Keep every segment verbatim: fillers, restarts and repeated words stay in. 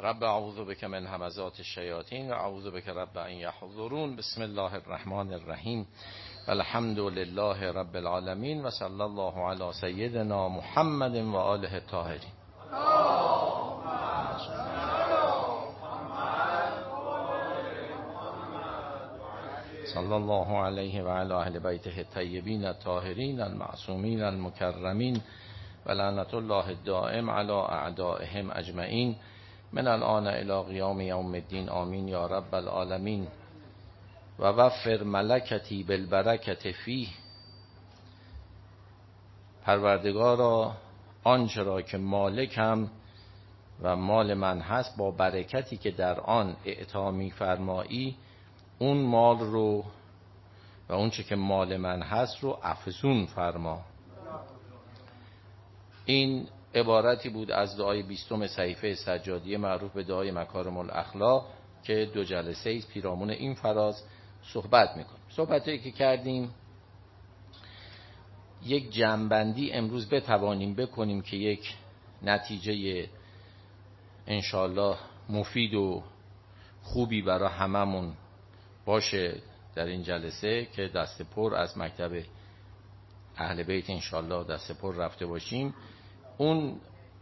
رب اعوذ بک من همزات الشیاطین و اعوذ بک رب ان یحضرون. بسم الله الرحمن الرحیم. الحمد لله رب العالمین و صلی الله علی سیدنا محمد و آله الطاهرین. صلی الله علیه و علی اهل بیته الطیبین الطاهرین المعصومین المکرمین و لعنت الله الدائم علی اعدائهم اجمعین من الان الی قیام یوم الدین. آمین یا رب العالمین. و وفر ملکتی بالبرکت فیه. پروردگارا آنچه را که مالکم و مال من هست با برکتی که در آن اعطا می‌فرمایی، اون مال رو و اون چه که مال من هست رو افزون فرما. این عبارتی بود از دعای بیستم صحیفه سجادیه معروف به دعای مکارم الاخلاق که دو جلسه ایست پیرامون این فراز صحبت میکنیم. صحبتی که کردیم یک جمع‌بندی امروز بتوانیم بکنیم که یک نتیجه انشالله مفید و خوبی برای هممون باشه در این جلسه که دست پر از مکتب اهل بیت انشالله دست پر رفته باشیم. اون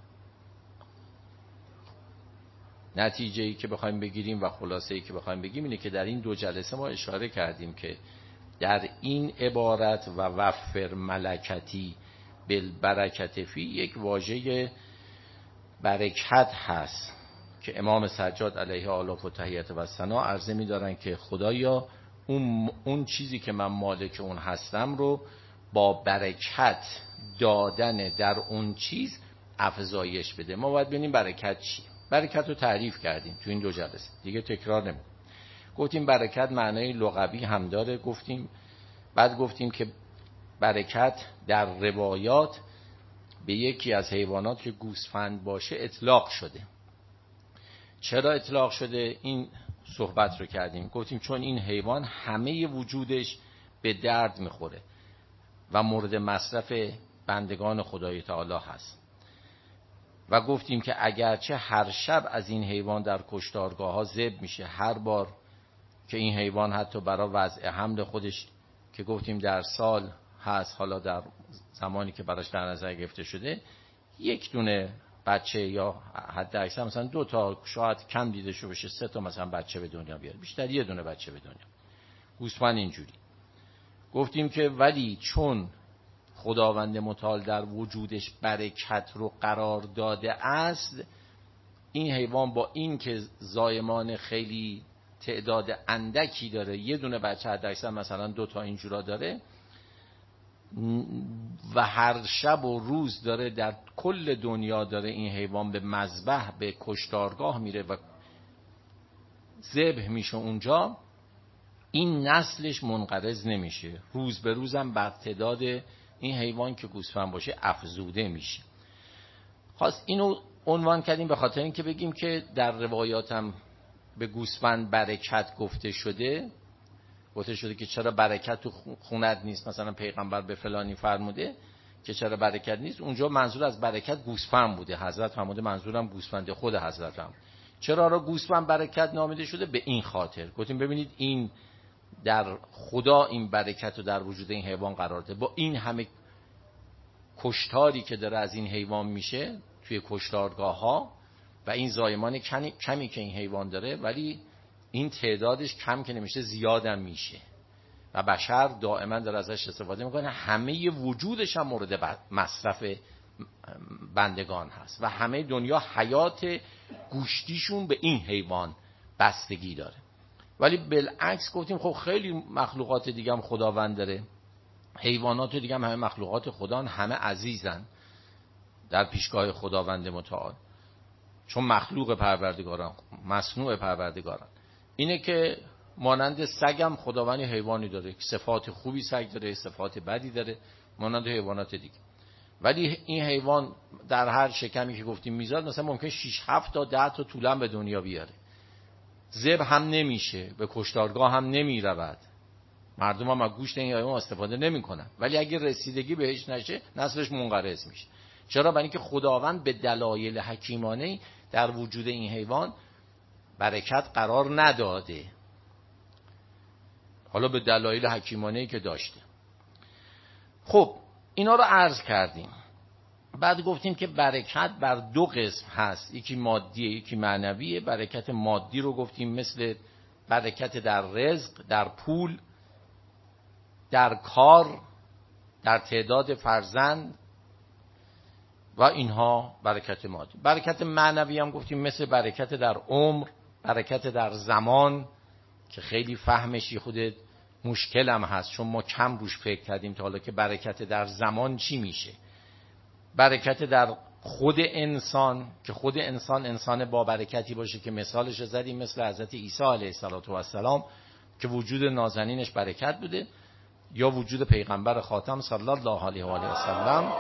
نتیجه‌ای که بخوایم بگیریم و خلاصه‌ای که بخوایم بگیم اینه که در این دو جلسه ما اشاره کردیم که در این عبارت و وفر ملکتی بالبرکت فی یک واژه برکت هست که امام سجاد علیه آلاف و تحیت و ثنا عرضه می‌دارن که خدایا اون اون چیزی که من مالک اون هستم رو با برکت دادن در اون چیز افزایش بده. ما باید ببینیم برکت چی. برکت رو تعریف کردیم تو این دو جلسه، دیگه تکرار نمی‌کنم. گفتیم برکت معنای لغوی هم داره، گفتیم بعد گفتیم که برکت در روایات به یکی از حیوانات که گوسفند باشه اطلاق شده. چرا اطلاق شده؟ این صحبت رو کردیم. گفتیم چون این حیوان همه وجودش به درد میخوره و مورد مصرف بندگان خدای تعالی هست و گفتیم که اگرچه هر شب از این حیوان در کشتارگاه ها ذبح میشه، هر بار که این حیوان حتی برای وضع حمل خودش که گفتیم در سال هست، حالا در زمانی که براش در نظر گرفته شده یک دونه بچه یا حد اکثر مثلا دو تا، شاید کم دیده شو بشه سه تا مثلا بچه به دنیا بیاره، بیشتر یه دونه بچه به دنیا. گوسفند اینجوری. گفتیم که ولی چون خداوند متعال در وجودش برکت رو قرار داده است، این حیوان با این که زایمان خیلی تعداد اندکی داره، یه دونه بچه حد اکثر مثلا دو تا اینجورا داره و هر شب و روز داره در کل دنیا داره این حیوان به مذبح به کشتارگاه میره و ذبح میشه اونجا، این نسلش منقرض نمیشه، روز به روزم بر تعداد این حیوان که گوسفند باشه افزوده میشه. خواست اینو عنوان کردیم به خاطر اینکه بگیم که در روایاتم به گوسفند برکت گفته شده گفته شده که چرا برکت تو خونت نیست، مثلا پیغمبر به فلانی فرموده که چرا برکت نیست، اونجا منظور از برکت گوسفند بوده. حضرت فرموده منظورم گوسفند خود حضرت هم. چرا را گوسفند برکت نامیده شده؟ به این خاطر گفتیم ببینید این در خدا این برکت رو در وجود این حیوان قرار داده. با این همه کشتاری که داره از این حیوان میشه توی کشتارگاه ها و این زایمان کمی, کمی که این حیوان داره، ولی این تعدادش کم که نمیشه زیادم میشه و بشر دائما داره ازش استفاده میکنه. همه وجودش هم مورد مصرف بندگان هست و همه دنیا حیات گوشتیشون به این حیوان بستگی داره. ولی بالعکس گفتیم خب خیلی مخلوقات دیگه هم خداوند داره، حیوانات دیگه هم همه مخلوقات خدا، همه عزیزن در پیشگاه خداوند متعال، چون مخلوق پروردگاران، مصنوع پروردگاران. اینه که مانند سگ هم خداوند حیوانی داره، صفات خوبی سگ داره، صفات بدی داره، مانند حیوانات دیگه. ولی این حیوان در هر شکمی که گفتیم میزاد مثلا ممکن شش هفت تا ده تا طولن به دنیا بیاره، ذبح هم نمیشه، به کشتارگاه هم نمیرود، مردم هم از گوشت این حیوان استفاده نمیکنن، ولی اگه رسیدگی بهش نشه نسلش منقرض میشه. چرا؟ برای اینکه خداوند به دلایل حکیمانه در وجود این حیوان برکت قرار نداده، حالا به دلایل حکیمانه‌ای که داشته. خب اینا رو عرض کردیم. بعد گفتیم که برکت بر دو قسم هست، یکی مادیه یکی معنویه. برکت مادی رو گفتیم مثل برکت در رزق، در پول، در کار، در تعداد فرزند و اینها برکت مادی. برکت معنوی هم گفتیم مثل برکت در عمر، برکت در زمان که خیلی فهمشی خودت مشکل هم هست چون ما کم روش فکر کردیم تا حالا که برکت در زمان چی میشه. برکت در خود انسان که خود انسان انسان با برکتی باشه که مثالش زدیم مثل حضرت عیسی علیه السلام که وجود نازنینش برکت بوده، یا وجود پیغمبر خاتم صلی الله علیه و آله و سلم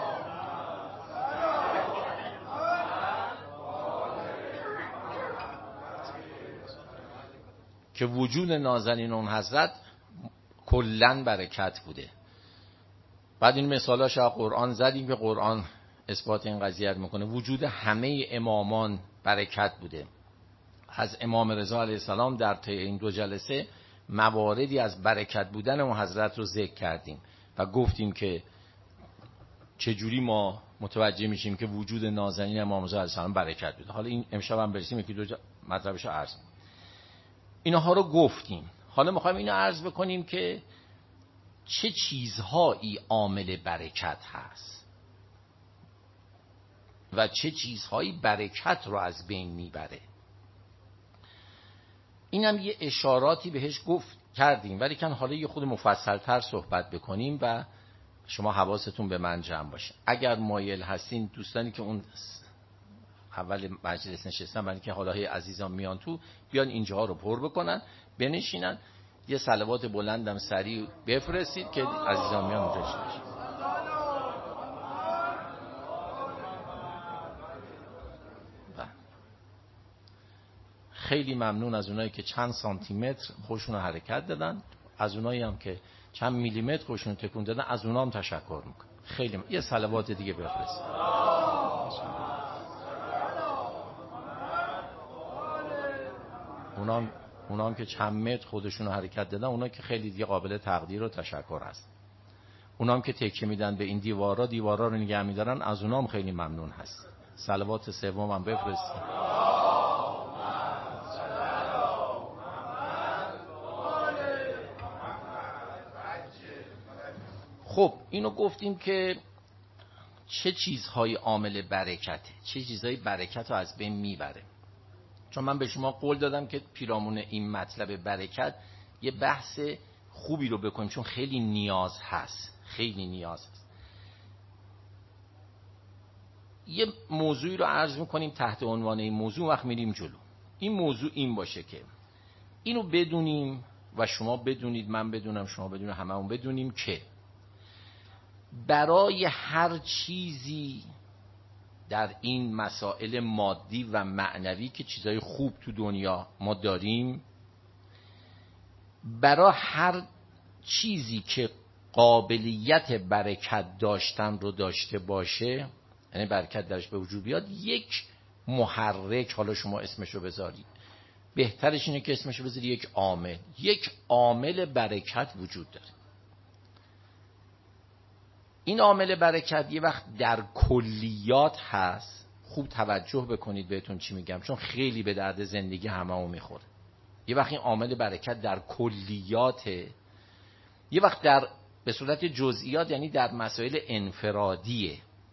که وجود نازنین اون حضرت کلن برکت بوده. بعد این مثالاش از قرآن زدیم که قرآن اثبات این قضیه میکنه. وجود همه امامان برکت بوده. از امام رضا علیه السلام در طی این دو جلسه مواردی از برکت بودن اون حضرت رو ذکر کردیم و گفتیم که چجوری ما متوجه میشیم که وجود نازنین امام رضا علیه السلام برکت بوده. حالا این امشب هم برسیم یکی دو جا مطلبش رو عرض کنیم. اینها رو گفتیم. حالا میخوایم اینو عرض بکنیم که چه چیزهایی عامل برکت هست و چه چیزهایی برکت رو از بین میبره. اینم یه اشاراتی بهش گفت کردیم، ولی کن حالا یه خود مفصل‌تر صحبت بکنیم و شما حواستون به من جمع باشه. اگر مایل هستین دوستانی که اون اول مجلس نشستن، برای که حالا هی عزیزان میان تو، بیان اینجاها رو پر بکنن، بنشینن، یه صلوات بلندم سریع بفرستید که عزیزان میان اونجا شدن. خیلی ممنون از اونایی که چند سانتی متر خودشون رو حرکت دادن، از اونایی هم که چند میلی متر خودشون رو تکون دادن، از اونها هم تشکر میکنم. خیلی م... یه صلوات دیگه بفرستید. اونام اونام که چند متر خودشون رو حرکت دادن، اونا که خیلی دیگه قابل تقدیر و تشکر هست. اونام که تکیه میدن به این دیوارا دیوارا رو نگه میدارن، از اونام خیلی ممنون هست. صلوات سوم هم بفرستید. خب اینو گفتیم که چه چیزهای عامل برکته، چه چیزهای برکت رو از بین میبره. چون من به شما قول دادم که پیرامون این مطلب برکت یه بحث خوبی رو بکنیم، چون خیلی نیاز هست، خیلی نیاز هست. یه موضوعی رو عرض میکنیم تحت عنوان این موضوع، وقت میریم جلو. این موضوع این باشه که اینو بدونیم و شما بدونید، من بدونم، شما بدونید، هممون بدونیم که برای هر چیزی در این مسائل مادی و معنوی که چیزای خوب تو دنیا ما داریم، برای هر چیزی که قابلیت برکت داشتن رو داشته باشه، یعنی برکت درش به وجود بیاد، یک محرک، حالا شما اسمشو بذارید، بهترش اینه که اسمشو بذاری یک عامل، یک عامل برکت وجود داره. این عامل برکت یه وقت در کلیات هست. خوب توجه بکنید بهتون چی میگم، چون خیلی به درد زندگی هممون میخوره. یه وقت این عامل برکت در کلیاته، یه وقت در به صورت جزئیات، یعنی در مسائل انفرادیه.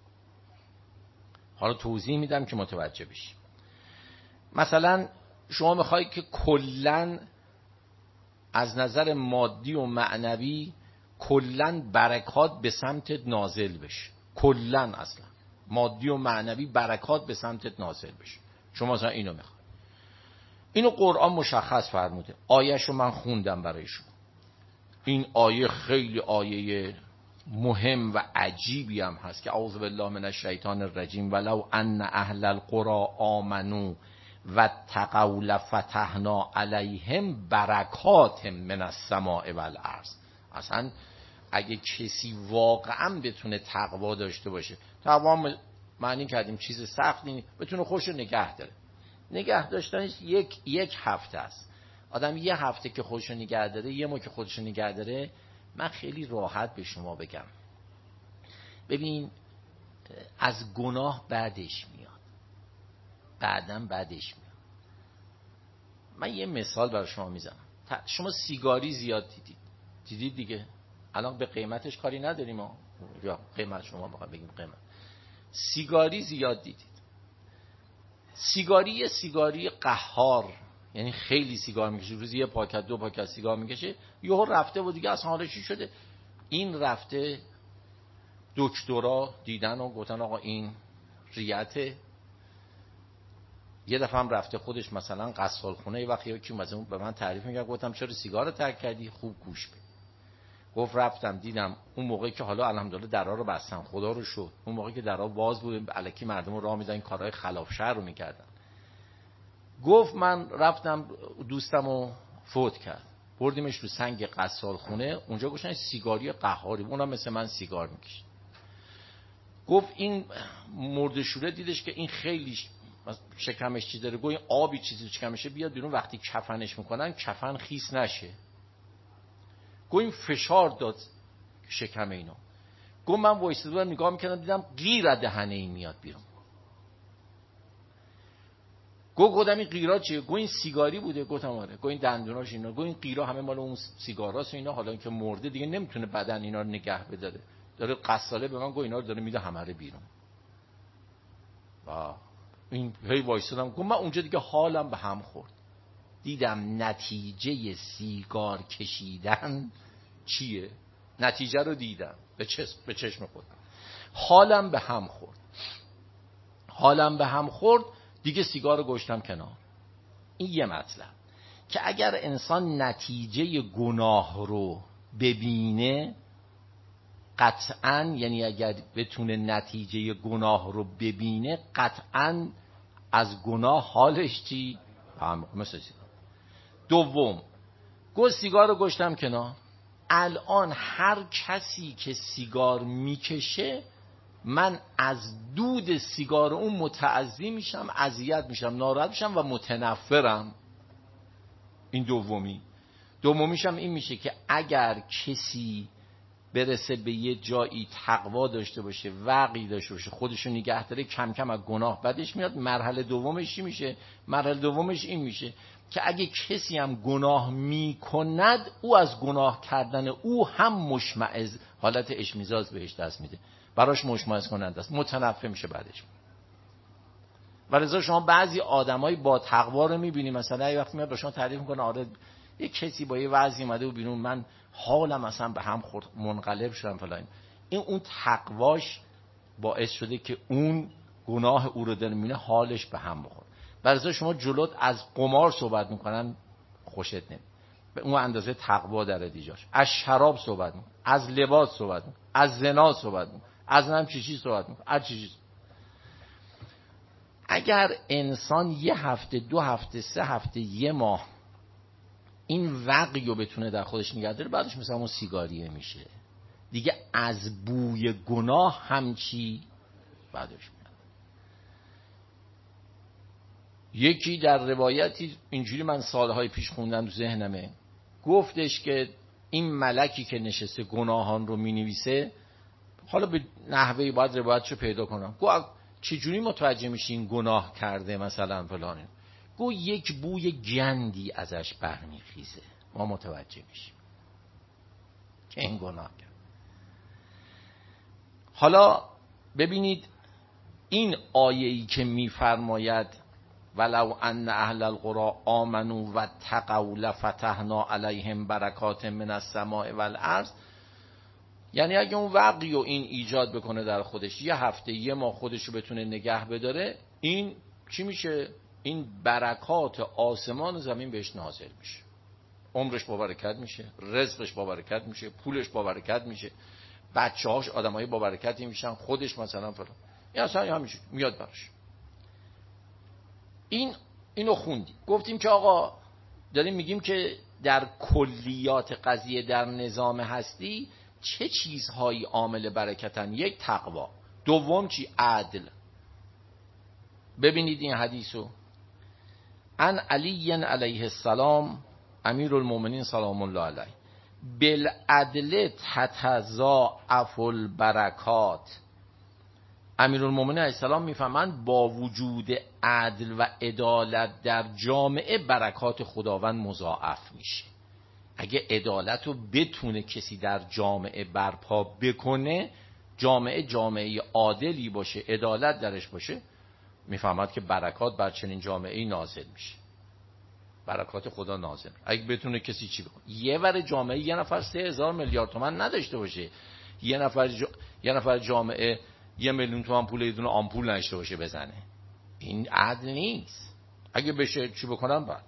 حالا توضیح میدم که متوجه بشی. مثلا شما میخوای که کلن از نظر مادی و معنوی کلن برکات به سمتت نازل بشه، کلن اصلا مادی و معنوی برکات به سمتت نازل بشه. شما مثلا اینو میخوای، اینو قرآن مشخص فرموده. آیه‌شو من خوندم برای شما. این آیه خیلی آیه مهم و عجیبی هم هست که اعوذ بالله من الشیطان الرجیم ولو ان اهل القرى آمنوا واتقوا لفتحنا علیهم برکات من السماء والارض. اصلا اگه کسی واقعا بتونه تقوا داشته باشه، تقوا معنی کردیم چیز سختی بتونه خودشو نگه داره. نگه داشتنش یک یک هفته است. آدم یه هفته که خودشو نگه داره، یه ماه که خودشو نگه داره، من خیلی راحت به شما بگم، ببین از گناه بعدش میاد، بعداً بعدش میاد. من یه مثال برای شما میزنم. شما سیگاری زیاد دیدید دیدید دیگه، الان به قیمتش کاری نداریم ها، یا قیمت شما بخوام بگیم قیمت، سیگاری زیاد دیدید. سیگاری یه سیگاری قهار، یعنی خیلی سیگار میکشه، روزی یه پاکت دو پاکت سیگار میکشه، یهو رفته و دیگه اصلا حالش چی شده؟ این رفته دکترا دیدن و گفتن آقا این ریته. یه دفعه هم رفته خودش مثلا غسال خونه، یه وقتی یکی مثلا به من تعریف میگه، گفتم چرا سیگار رو ترک کردی؟ خوب گوش بده. گفت رفتم دیدم اون موقعی که حالا الحمدلله درا رو بستن، خدا رو شکر، اون موقعی که درا باز بود الکی مردم رو راه میدن کارهای خلاف شرع رو میکردن. گفت من رفتم دوستمو فوت کرد، بردیمش رو سنگ غسال خونه، اونجا گوشن سیگاری قهاری، اونم مثل من سیگار میکشه. گفت این مردشوره دیدش که این خیلی شکمش چی داره، گفت این آبی چیزی شکمشه بیاد بیرون، وقتی کفنش میکنن کفن خیس نشه. گفت این فشار داد شکم اینو. گفت من وایساده بودم نگاه میکردم دیدم قیر از دهنه این میاد بیرون. گفت گفتم این قیرا چیه؟ گفت این سیگاری بوده. گفتم آره. گفت این دندوناش اینا، گفت این قیرا همه مال اون سیگاراست و اینا، حالا اینکه مرده دیگه نمیتونه بدن اینا رو نگه بداره، داره قصاله به من گفت اینا رو داره میده همه رو بیرون. واه این هی وایسادم. گفت من اونجا دیگه حالم به هم خورد، دیدم نتیجه سیگار کشیدن چیه، نتیجه رو دیدم به چشم به چشم خودم، حالم به هم خورد حالم به هم خورد دیگه سیگار رو گذاشتم کنار. این یه مطلب که اگر انسان نتیجه گناه رو ببینه قطعاً، یعنی اگر بتونه نتیجه گناه رو ببینه قطعاً از گناه حالش چی؟ هم مثل سیگار. دوم، گو سیگار رو گذاشتم کنار. الان هر کسی که سیگار میکشه من از دود سیگار اون متعذی میشم، اذیت میشم، ناراحت میشم و متنفرم. این دومی. دومیشم این میشه که اگر کسی برسه به یه جایی تقوا داشته باشه، وقی داشته باشه، خودشو نگه داره، کم کم از گناه بدش میاد. مرحله دومش چی میشه؟ مرحله دومش این میشه که اگه کسی هم گناه میکند، او از گناه کردن او هم مشمئز، حالت اشمیزاز بهش دست میده، براش مشمئز کننده است، متنفر میشه بعدش. ولذا شما بعضی آدمای با تقوا رو میبینی، مثلا یه وقتی میاد به شما تعریف میکنه آره یه کسی با یه وضعی اومده و بیرون، من حالم اصلا به هم خورد، منقلب شدم فلان. این اون تقواش باعث شده که اون گناه او رو داره میبینه حالش به هم بخوره. ولذا شما جلوت از قمار صحبت میکنن خوشت نمیاد، به اون اندازه تقوا در دیجاش. از شراب صحبت میکنن، از لباس صحبت میکنن، از زنا صحبت میکنن، از نم چی چی صحبت میکنن، از چی چی. اگر انسان یه هفته، دو هفته، سه هفته، یه ماه این وقی رو بتونه در خودش نگه داره، بعدش مثلا اون سیگاریه میشه دیگه، از بوی گناه همچی بعدش میاد. یکی در روایتی اینجوری من سالهای پیش خوندم تو ذهنمه، گفتش که این ملکی که نشسته گناهان رو مینویسه، حالا به نحوهی باید روایتشو پیدا کنم، گفت چجوری متوجه میشین گناه کرده مثلا فلانه؟ گو یک بوی گندی ازش برمیخیزه، ما متوجه میشیم که این گناه کرد. حالا ببینید این آیه‌ای که میفرماید ولو ان اهل القرى آمنوا واتقوا لفتحنا علیهم برکات من السماء والارض، یعنی اگه اون وقی و این ایجاد بکنه در خودش، یه هفته یه ماه خودش رو بتونه نگه بداره، این چی میشه؟ این برکات آسمان و زمین بهش نازل میشه، عمرش با برکت میشه، رزقش با برکت میشه، پولش با برکت میشه، بچه‌هاش آدمای با برکتی میشن، خودش مثلا فلان، این اصلا همیشه میاد براش. این اینو خوندیم، گفتیم که آقا داریم میگیم که در کلیات قضیه در نظام هستی چه چیزهایی عامل برکتن؟ یک، تقوا. دوم چی؟ عدل. ببینید این حدیثو، ان علی علیه السلام امیر المؤمنین سلام الله علیه بالعدل تتضاعف البرکات. امیرالمومنین علیه السلام میفهمند با وجود عدل و عدالت در جامعه برکات خداوند مضاعف میشه. اگه عدالت رو بتونه کسی در جامعه برپا بکنه، جامعه جامعه عادلی باشه، عدالت درش باشه، میفهمد که برکات بر چنین جامعه نازل میشه، برکات خدا نازل. اگه بتونه کسی چی بکنه، یه ور جامعه یه نفر سه هزار میلیارد تومان نداشته باشه، یه نفر جا... یه نفر جامعه یه میلیون تومان پول یه دونه آمپول نداشته باشه بزنه، این عدل نیست. اگه بشه چی بکنم بعد.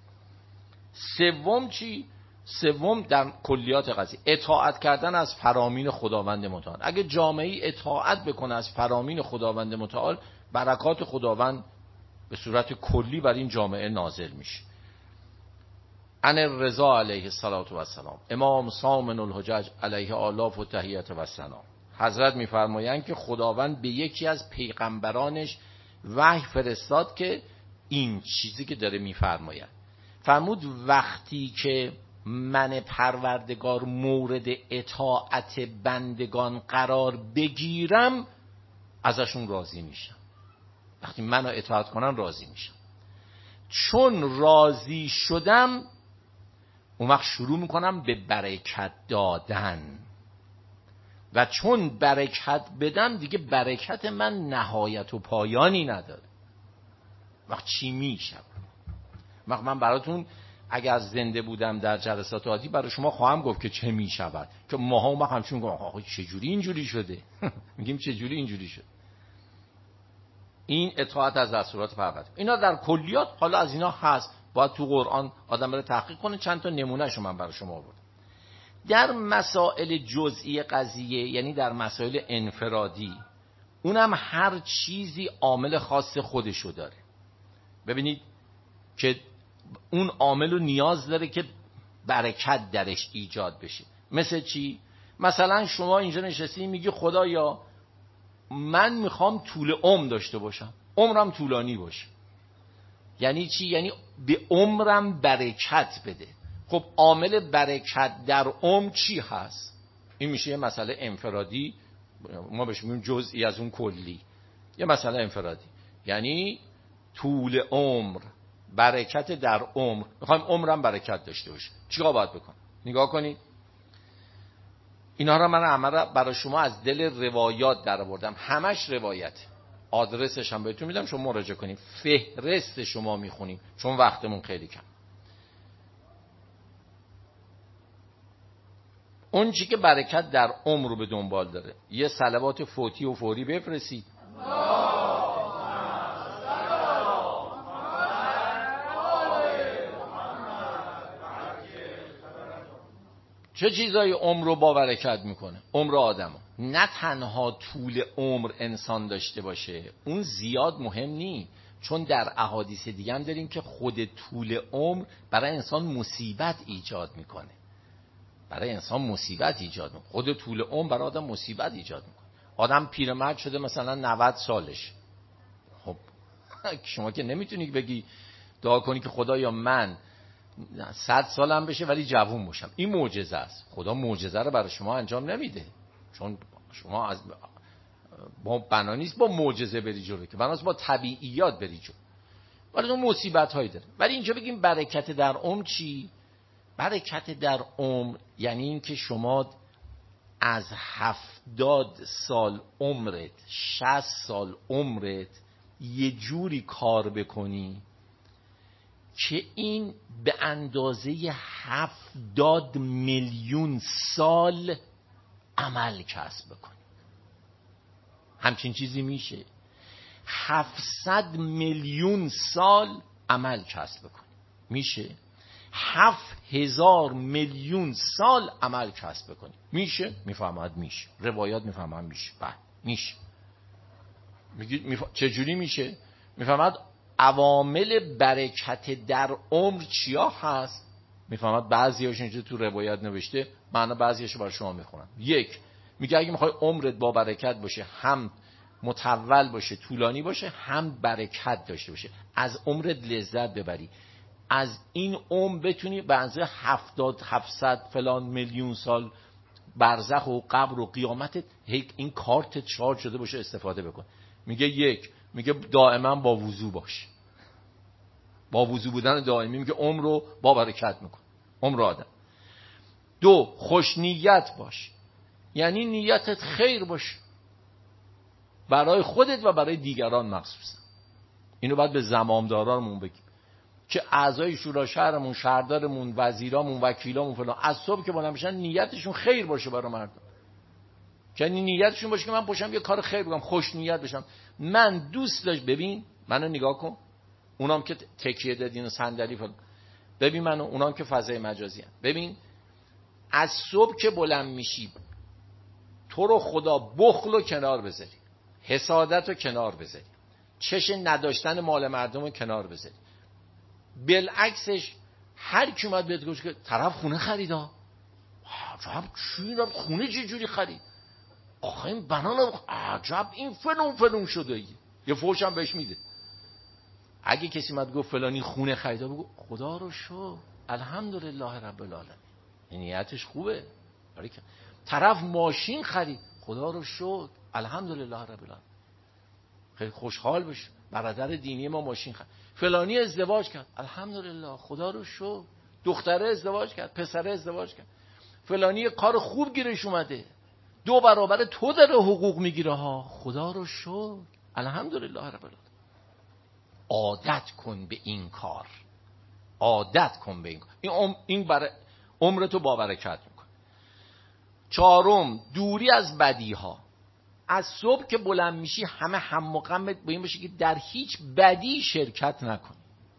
سوم چی؟ سوم در کلیات قضیه اطاعت کردن از فرامین خداوند متعال. اگه جامعه اطاعت بکنه از فرامین خداوند متعال، برکات خداوند به صورت کلی بر این جامعه نازل میشه. ان الرضا علیه السلام امام سامن الحجج علیه آلاف و تحیت و سلام، حضرت میفرمایند که خداوند به یکی از پیغمبرانش وحی فرستاد که این چیزی که داره میفرماید، فرمود وقتی که من پروردگار مورد اطاعت بندگان قرار بگیرم ازشون راضی میشم. وقتی منو اطاعت کنن راضی میشم. چون راضی شدم اون وقت شروع میکنم به برکت دادن، و چون برکت بدم دیگه برکت من نهایت و پایانی نداره. وقت چی میشم؟ وقت من براتون اگر زنده بودم در جلسات عادی برای شما خواهم گفت که چه میشود، که ماها ما همچون میگم آقا چجوری اینجوری شده میگیم چجوری اینجوری شد. این اطاعت از دستورات پروردگار، اینا در کلیات. حالا از اینا هست باید تو قرآن آدم بره تحقیق کنه. چند تا نمونهشو من برای شما آوردم. در مسائل جزئی قضیه، یعنی در مسائل انفرادی، اونم هر چیزی عامل خاص خودشو داره. ببینید که اون عامل رو نیاز داره که برکت درش ایجاد بشه. مثل چی؟ مثلا شما اینجا نشستی میگی خدایا من میخوام طول عمر داشته باشم، عمرم طولانی باشه. یعنی چی؟ یعنی به عمرم برکت بده. خب عامل برکت در عمر چی هست؟ این میشه یه مسئله انفرادی، ما بهش میگیم جزئی از اون کلی. یه مسئله انفرادی یعنی طول عمر، برکت در عمر. میخوایم عمرم برکت داشته باشه، چیکار باید بکنم؟ نگاه کنید اینا رو من همه برای شما از دل روایات در آوردم، همش روایت. آدرسش هم بهتون میدم شما مراجعه کنید، فهرست شما میخونیم چون وقتمون خیلی کم. اون چی که برکت در عمر رو به دنبال داره، یه صلوات فوتی و فوری بفرستید. چه چیزایی عمر رو با برکت میکنه؟ عمر آدم. نه تنها طول عمر انسان داشته باشه، اون زیاد مهم نی، چون در احادیث دیگه هم داریم که خود طول عمر برای انسان مصیبت ایجاد میکنه. برای انسان مصیبت ایجاد میکنه. خود طول عمر برای آدم مصیبت ایجاد میکنه. آدم پیرمرد شده مثلا نود سالش، خب شما که نمیتونی بگی دعا کنی که خدایا من صد سالم بشه ولی جوون باشم. این معجزه است. خدا معجزه رو برای شما انجام نمیده، چون شما از با بنا نیست با معجزه بری جلو، که بناست با طبیعیات بری جلو. ولی اون مصیبت هایی داره. ولی اینجا بگیم برکت در عمر چی؟ برکت در عمر یعنی این که شما از هفتاد سال عمرت، شصت سال عمرت یه جوری کار بکنی که این به اندازه هفتاد میلیون سال عمل کسب بکنی. همچین چیزی میشه؟ هفتصد میلیون سال عمل کسب بکنی میشه؟ هفت هزار میلیون سال عمل کسب بکنی میشه؟ میفهمد میشه. روایات میفهمد میشه. بعد میشه. میگید میف... چجوری میشه؟ میفهمد عوامل برکت در عمر چیا هست؟ میفهمد بعضی‌هاش اینجا تو روایت نوشته، معنا بعضی‌هاشو برای شما میخونم. یک، میگه اگه میخوای عمرت با برکت باشه، هم مطول باشه، طولانی باشه، هم برکت داشته باشه، از عمرت لذت ببری، از این عمر بتونی به اندازه هفتاد هفتصد فلان میلیون سال برزخ و قبر و قیامتت این کارت شارژ شده باشه استفاده بکن. میگه یک، میگه دائما با وضو باش. با وضو بودن دائمی میگه عمر رو با برکت میکن، عمر آدم. دو، خوش نیت باش، یعنی نیتت خیر باش برای خودت و برای دیگران مخصوصا. اینو باید به زمامدارانمون بگیم که اعضای شورای شهرمون، شهردارمون، وزیرامون، وکیلامون فلان از صبح که بالا میشن نیتشون خیر باشه برای مردم. یعنی نیتشون باشه که من پاشم یه کار خیر بکنم، خوش نیت بشم. من دوست داشت، ببین منو نگاه کن، اونام که تکیه دادین و صندلی فلان، ببین منو، اونام که فضای مجازی هست، ببین از صبح که بلند میشی تو رو خدا بخل رو کنار بذاری، حسادت رو کنار بذاری، چش نداشتن مال مردم رو کنار بذاری. بالعکسش هر کی اومد بهت گفت که طرف خونه خریدا، عجب چی خونه چه جوری خرید، آخه این بنان عجب این فلون فلون شده، یه فوش هم بهش میده. اگه کسی اومد گفت فلانی خونه خریدا، بگو خدا رو شکر الحمدلله رب العالمین، نیتش خوبه. طرف ماشین خرید، خدا رو شکر الحمدلله رب العالمین، خیلی خوشحال بش. برادر دینی ما ماشین خرید. فلانی ازدواج کرد، الحمدلله خدا رو شکر. دختره ازدواج کرد، پسره ازدواج کرد. فلانی کار خوب گیرش اومده، دو برابر تو داره حقوق میگیره ها، خدا رو شکر الحمدلله رب العالمین. عادت کن به این کار، عادت کن به این کار. این این برای عمرتو با برکت میکنه. چهارم، دوری از بدیها. از صبح که بلند میشی همه هم و غمت به این باشه که در هیچ بدی شرکت نکن،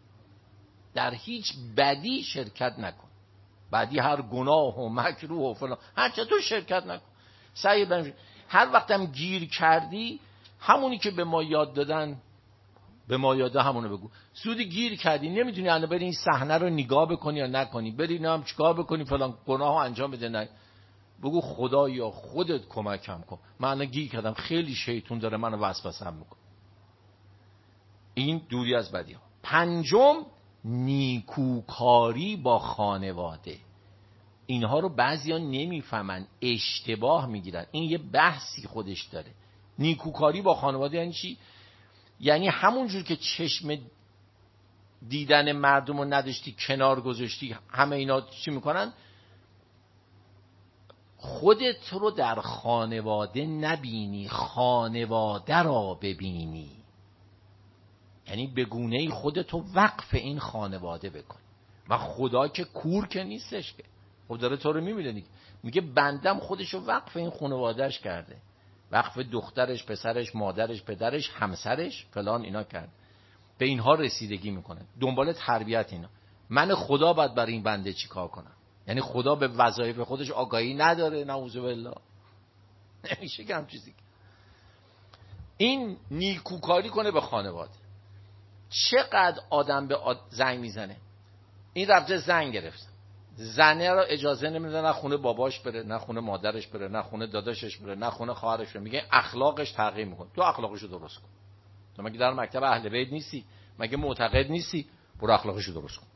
در هیچ بدی شرکت نکن، بدی هر گناه و مکروه و فلان هر چه تو شرکت نکن. سعی بنش هر وقتم گیر کردی همونی که به ما یاد دادن، به ما یاده همونو بگو. سودی گیر کردی نمیدونی الان بری این صحنه رو نگاه بکنی یا نکنی، بری نه هم چیکار بکنی فلان گناهو انجام بده، نه بگو خدایا خودت کمکم کن، من الان گیر کردم، خیلی شیطون داره منو وسوسه‌ام میکنه. این دوری از بدیها. پنجم، نیکوکاری با خانواده. اینها رو بعضیا نمیفهمن، اشتباه میگیرن. این یه بحثی خودش داره. نیکوکاری با خانواده یعنی چی؟ یعنی همون جور که چشم دیدن مردم رو نداشتی، کنار گذاشتی، همه اینا چی میکنن؟ خودت رو در خانواده نبینی، خانواده را ببینی. یعنی به گونه‌ای خودت رو وقف این خانواده بکن. و خدا که کور که نیستش که، خب داره تو رو میبینه دیگه. میگه بندم خودش رو وقف این خانوادهش کرده، وقف دخترش، پسرش، مادرش، پدرش، همسرش فلان اینا کرد. به اینها رسیدگی میکنه، دنبال تربیت اینا. من خدا باید برای این بنده چی کار کنم؟ یعنی خدا به وظایف خودش آگاهی نداره؟ نعوذ بالله، نمیشه که هم چیزی. این نیکوکاری کنه به خانواده. چقدر آدم به آد... زنگ میزنه، این رفته زنگ گرفت، زنه را اجازه نمیده نه خونه باباش بره، نه خونه مادرش بره، نه خونه داداشش بره، نه خونه خواهرش بره. میگه اخلاقش تغییر میکنه. تو اخلاقشو درست کن. تو مگه در مکتب اهل بیت نیستی؟ مگه معتقد نیستی؟ برو اخلاقشو درست کن.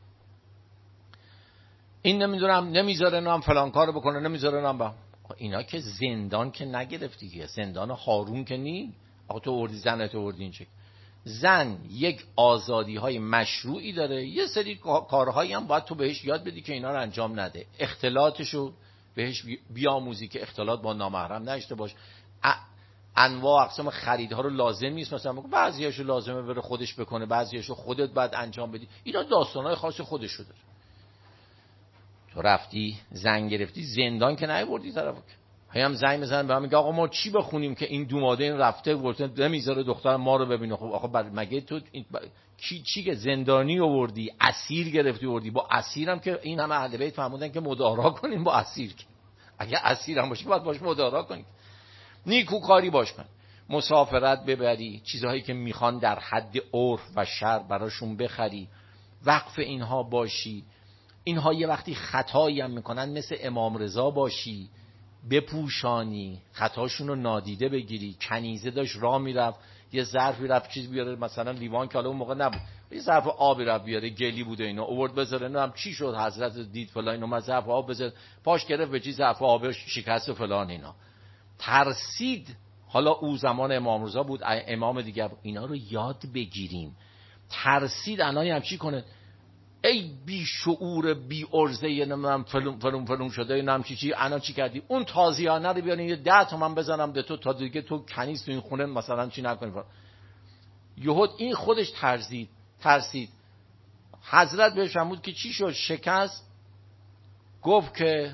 این نمیدونم نمیذاره نام فلان کارو بکنه، نمیذاره نام با اینا که زندان که نگرفتی که، زندان هارون که نی. آقا تو وردی زنت وردی این چه؟ زن یک آزادی های مشروعی داره، یه سری کارهایی هم باید تو بهش یاد بدی که اینا رو انجام نده. اختلاطشو بهش بیاموزی که اختلاط با نامحرم نشته باش. انواع اقسام خریدها رو لازم نیست، مثلا بعضیاشو لازمه بره خودش بکنه، بعضیاشو خودت باید انجام بدی. اینا داستانای خاص خودشو داره. تو رفتی زنگ گرفتی زندان که نمیبردی طرفو. هم زنگ میزنن به هم میگه آقا ما چی بخونیم که این دوماده این رفته گفته نمیذاره دختر ما رو ببینه. خب آقا بر مگه تو این ب... کی چی که زندانی آوردی، اسیر گرفتی آوردی؟ با اسیرم که این همه اهل بیت فرمودن که مدارا کنیم با اسیر. که اگه اسیرم باشه باید باش مدارا کنیم. نیکوکاری باش کن، مسافرت ببری، چیزهایی که میخوان در حد عرف و شرع براشون بخری، وقف اینها باشی. اینها یه وقتی خطایی هم میکنن مثل امام رضا باشی، بپوشانی، خطاشون رو نادیده بگیری. کنیزه داشت راه میرفت، یه ظرفی رفت چیز بیاره، مثلا لیوان که حالا اون موقع نبود، یه ظرف آبی رفت بیاره، گلی بوده اینا، آورد بذاره، نه هم چی شد حضرت دید فلان اینو، من ظرف آب بذار، پاش گرفت به چیز ظرف آب شکست و فلان اینا، ترسید. حالا او زمان امام رضا بود، امام دیگه، اینا رو یاد بگیریم. ترسید الان هم چی کنه؟ ای بی شعور بی ارزه، نمیدونم فلون فلون فلون شده، نمیدونم چی چی، الان چی کردی؟ اون تازیانه رو بیارین یه ده تومن بزنم به تو تا دیگه تو کنیز تو این خونه مثلا چی نکنی. یهود این خودش ترسید ترسید حضرت بهش فرمود که چی شد؟ شکست. گفت که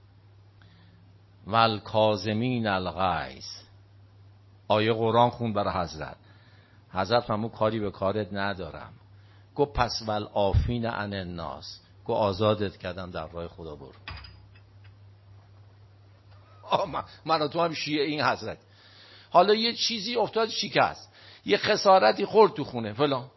ول کاظمین الغیظ، آیه قرآن خون برای حضرت. حضرت فرمود کاری به کارت ندارم. گفت پس ول عافین عن الناس، گفت آزادت کردم، در راه خدا برو. من, من تو هم شیعه این حضرت. حالا یه چیزی افتاد شکست، یه خسارتی خورد تو خونه فلان،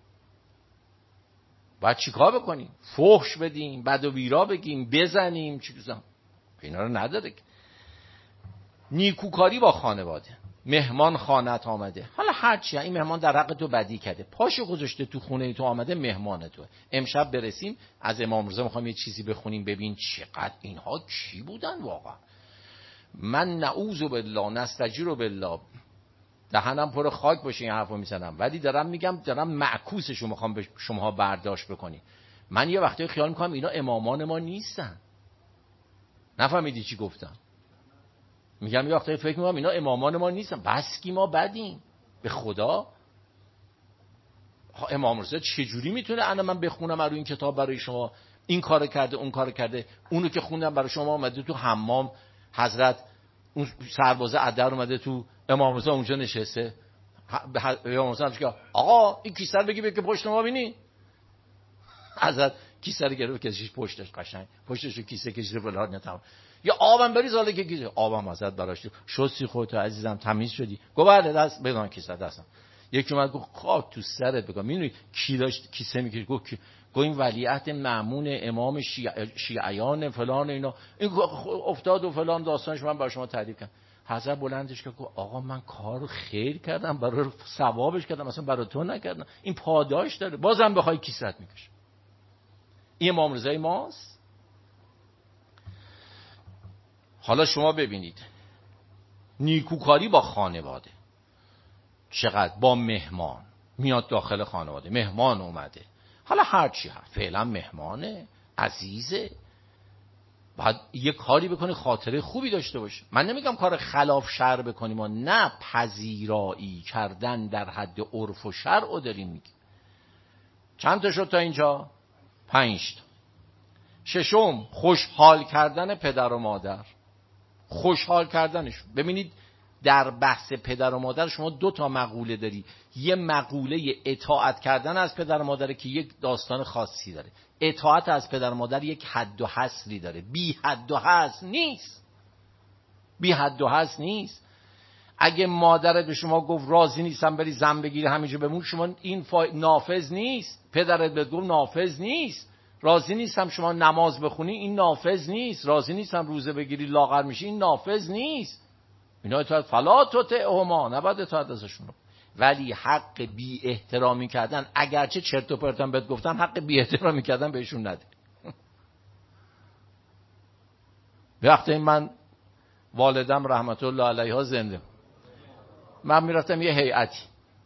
باید چیکار بکنیم؟ فحش بدیم، بد و بیرا بگیم، بزنیم، چی بزنیم؟ اینا رو نداره. نیکوکاری با خانواده، مهمان خانت آمده، حالا هر چی، این مهمان در حق تو بدی کرده، پاشو گذاشته تو خونه تو، آمده مهمان تو. امشب برسیم از امام رضا میخوام یه چیزی بخونیم، ببین چقدر اینها چی بودن واقعا. من نعوذ بالله نستجیر بالله، دهنم پر خاک باشه این حرفو میزنم، ولی دارم میگم، دارم معکوسشو میخوام به شماها برداشت بکنی. من یه وقتی خیال میکنم اینا امامان ما نیستن. نفهمیدی چی گفتم؟ میگم یه وقتی فکر میکنم اینا امامان ما نیستن، بس کی ما بدیم به خدا. امام رضا چجوری میتونه انا من بخونم رو این کتاب برای شما این کار کرده اون کار کرده، اونو که خوندم برای شما اومده تو حمام، حضرت اون سربازه عدر اومده تو، امام رضا اونجا نشسته، امام رضا میگه آقا این کیسه رو بگی که پشت ما ببینی. حضرت کیسه رو گرفت کشیش پشتش، قشنگ پشتش کیسه کشیده بالا، نتام یا آبم بریز، حالا که کیسه آبم حضرت براش شستی خودت عزیزم، تمیز شدی. گفت بله دست بدون کیسه دستم. یکی اومد گفت خاک تو سرت بگم، میدونی کی داشت کیسه میکشه؟ گفت کی؟ گفت این ولیعهد مأمون امام شیع... شیعیان فلان اینا، این افتاد و فلان داستانش من برای شما تعریف کردم. حضرت بلندش که گفت آقا من کارو خیر کردم، برای ثوابش کردم، اصلا برای تو نکردم، این پاداش داره، بازم بخوای کیسه‌ت میکشه. این امام رضای ماست. حالا شما ببینید نیکوکاری با خانواده چقدر، با مهمان میاد داخل خانواده، مهمان اومده، حالا هر چی هست، فعلا مهمانه عزیزه، باید یه کاری بکنی خاطره خوبی داشته باشه. من نمیگم کار خلاف شرع بکنیم، ما نه، پذیرایی کردن در حد عرف و شرع داریم میگیم. چند تا شد تا اینجا؟ پنج تا. ششم خوشحال کردن پدر و مادر، خوشحال کردنشون. ببینید در بحث پدر و مادر شما دو تا مقوله داری، یه مقوله اطاعت کردن از پدر و مادر که یک داستان خاصی داره، اطاعت از پدر و مادر یک حد و حصری داره، بی حد و حصر نیست، بی حد و حصر نیست. اگه مادرت به شما گفت راضی نیستم بری زن بگیری همینجا بمون، شما این فا... نافذ نیست. پدرت بهت گفت نافذ نیست. راضی نیستم شما نماز بخونی، این نافذ نیست. راضی نیستم روزه بگیری لاغر میشی، این نافذ نیست. اینا اطاعت فلا تطعهما، نباید اطاعت ازشون. ولی حق بی احترامی کردن، اگرچه چرت و پرتم بهت گفتن، حق بی احترامی کردن بهشون نده. وقتی من والدم رحمت الله علیها زنده، من میرفتم یه هیئتی،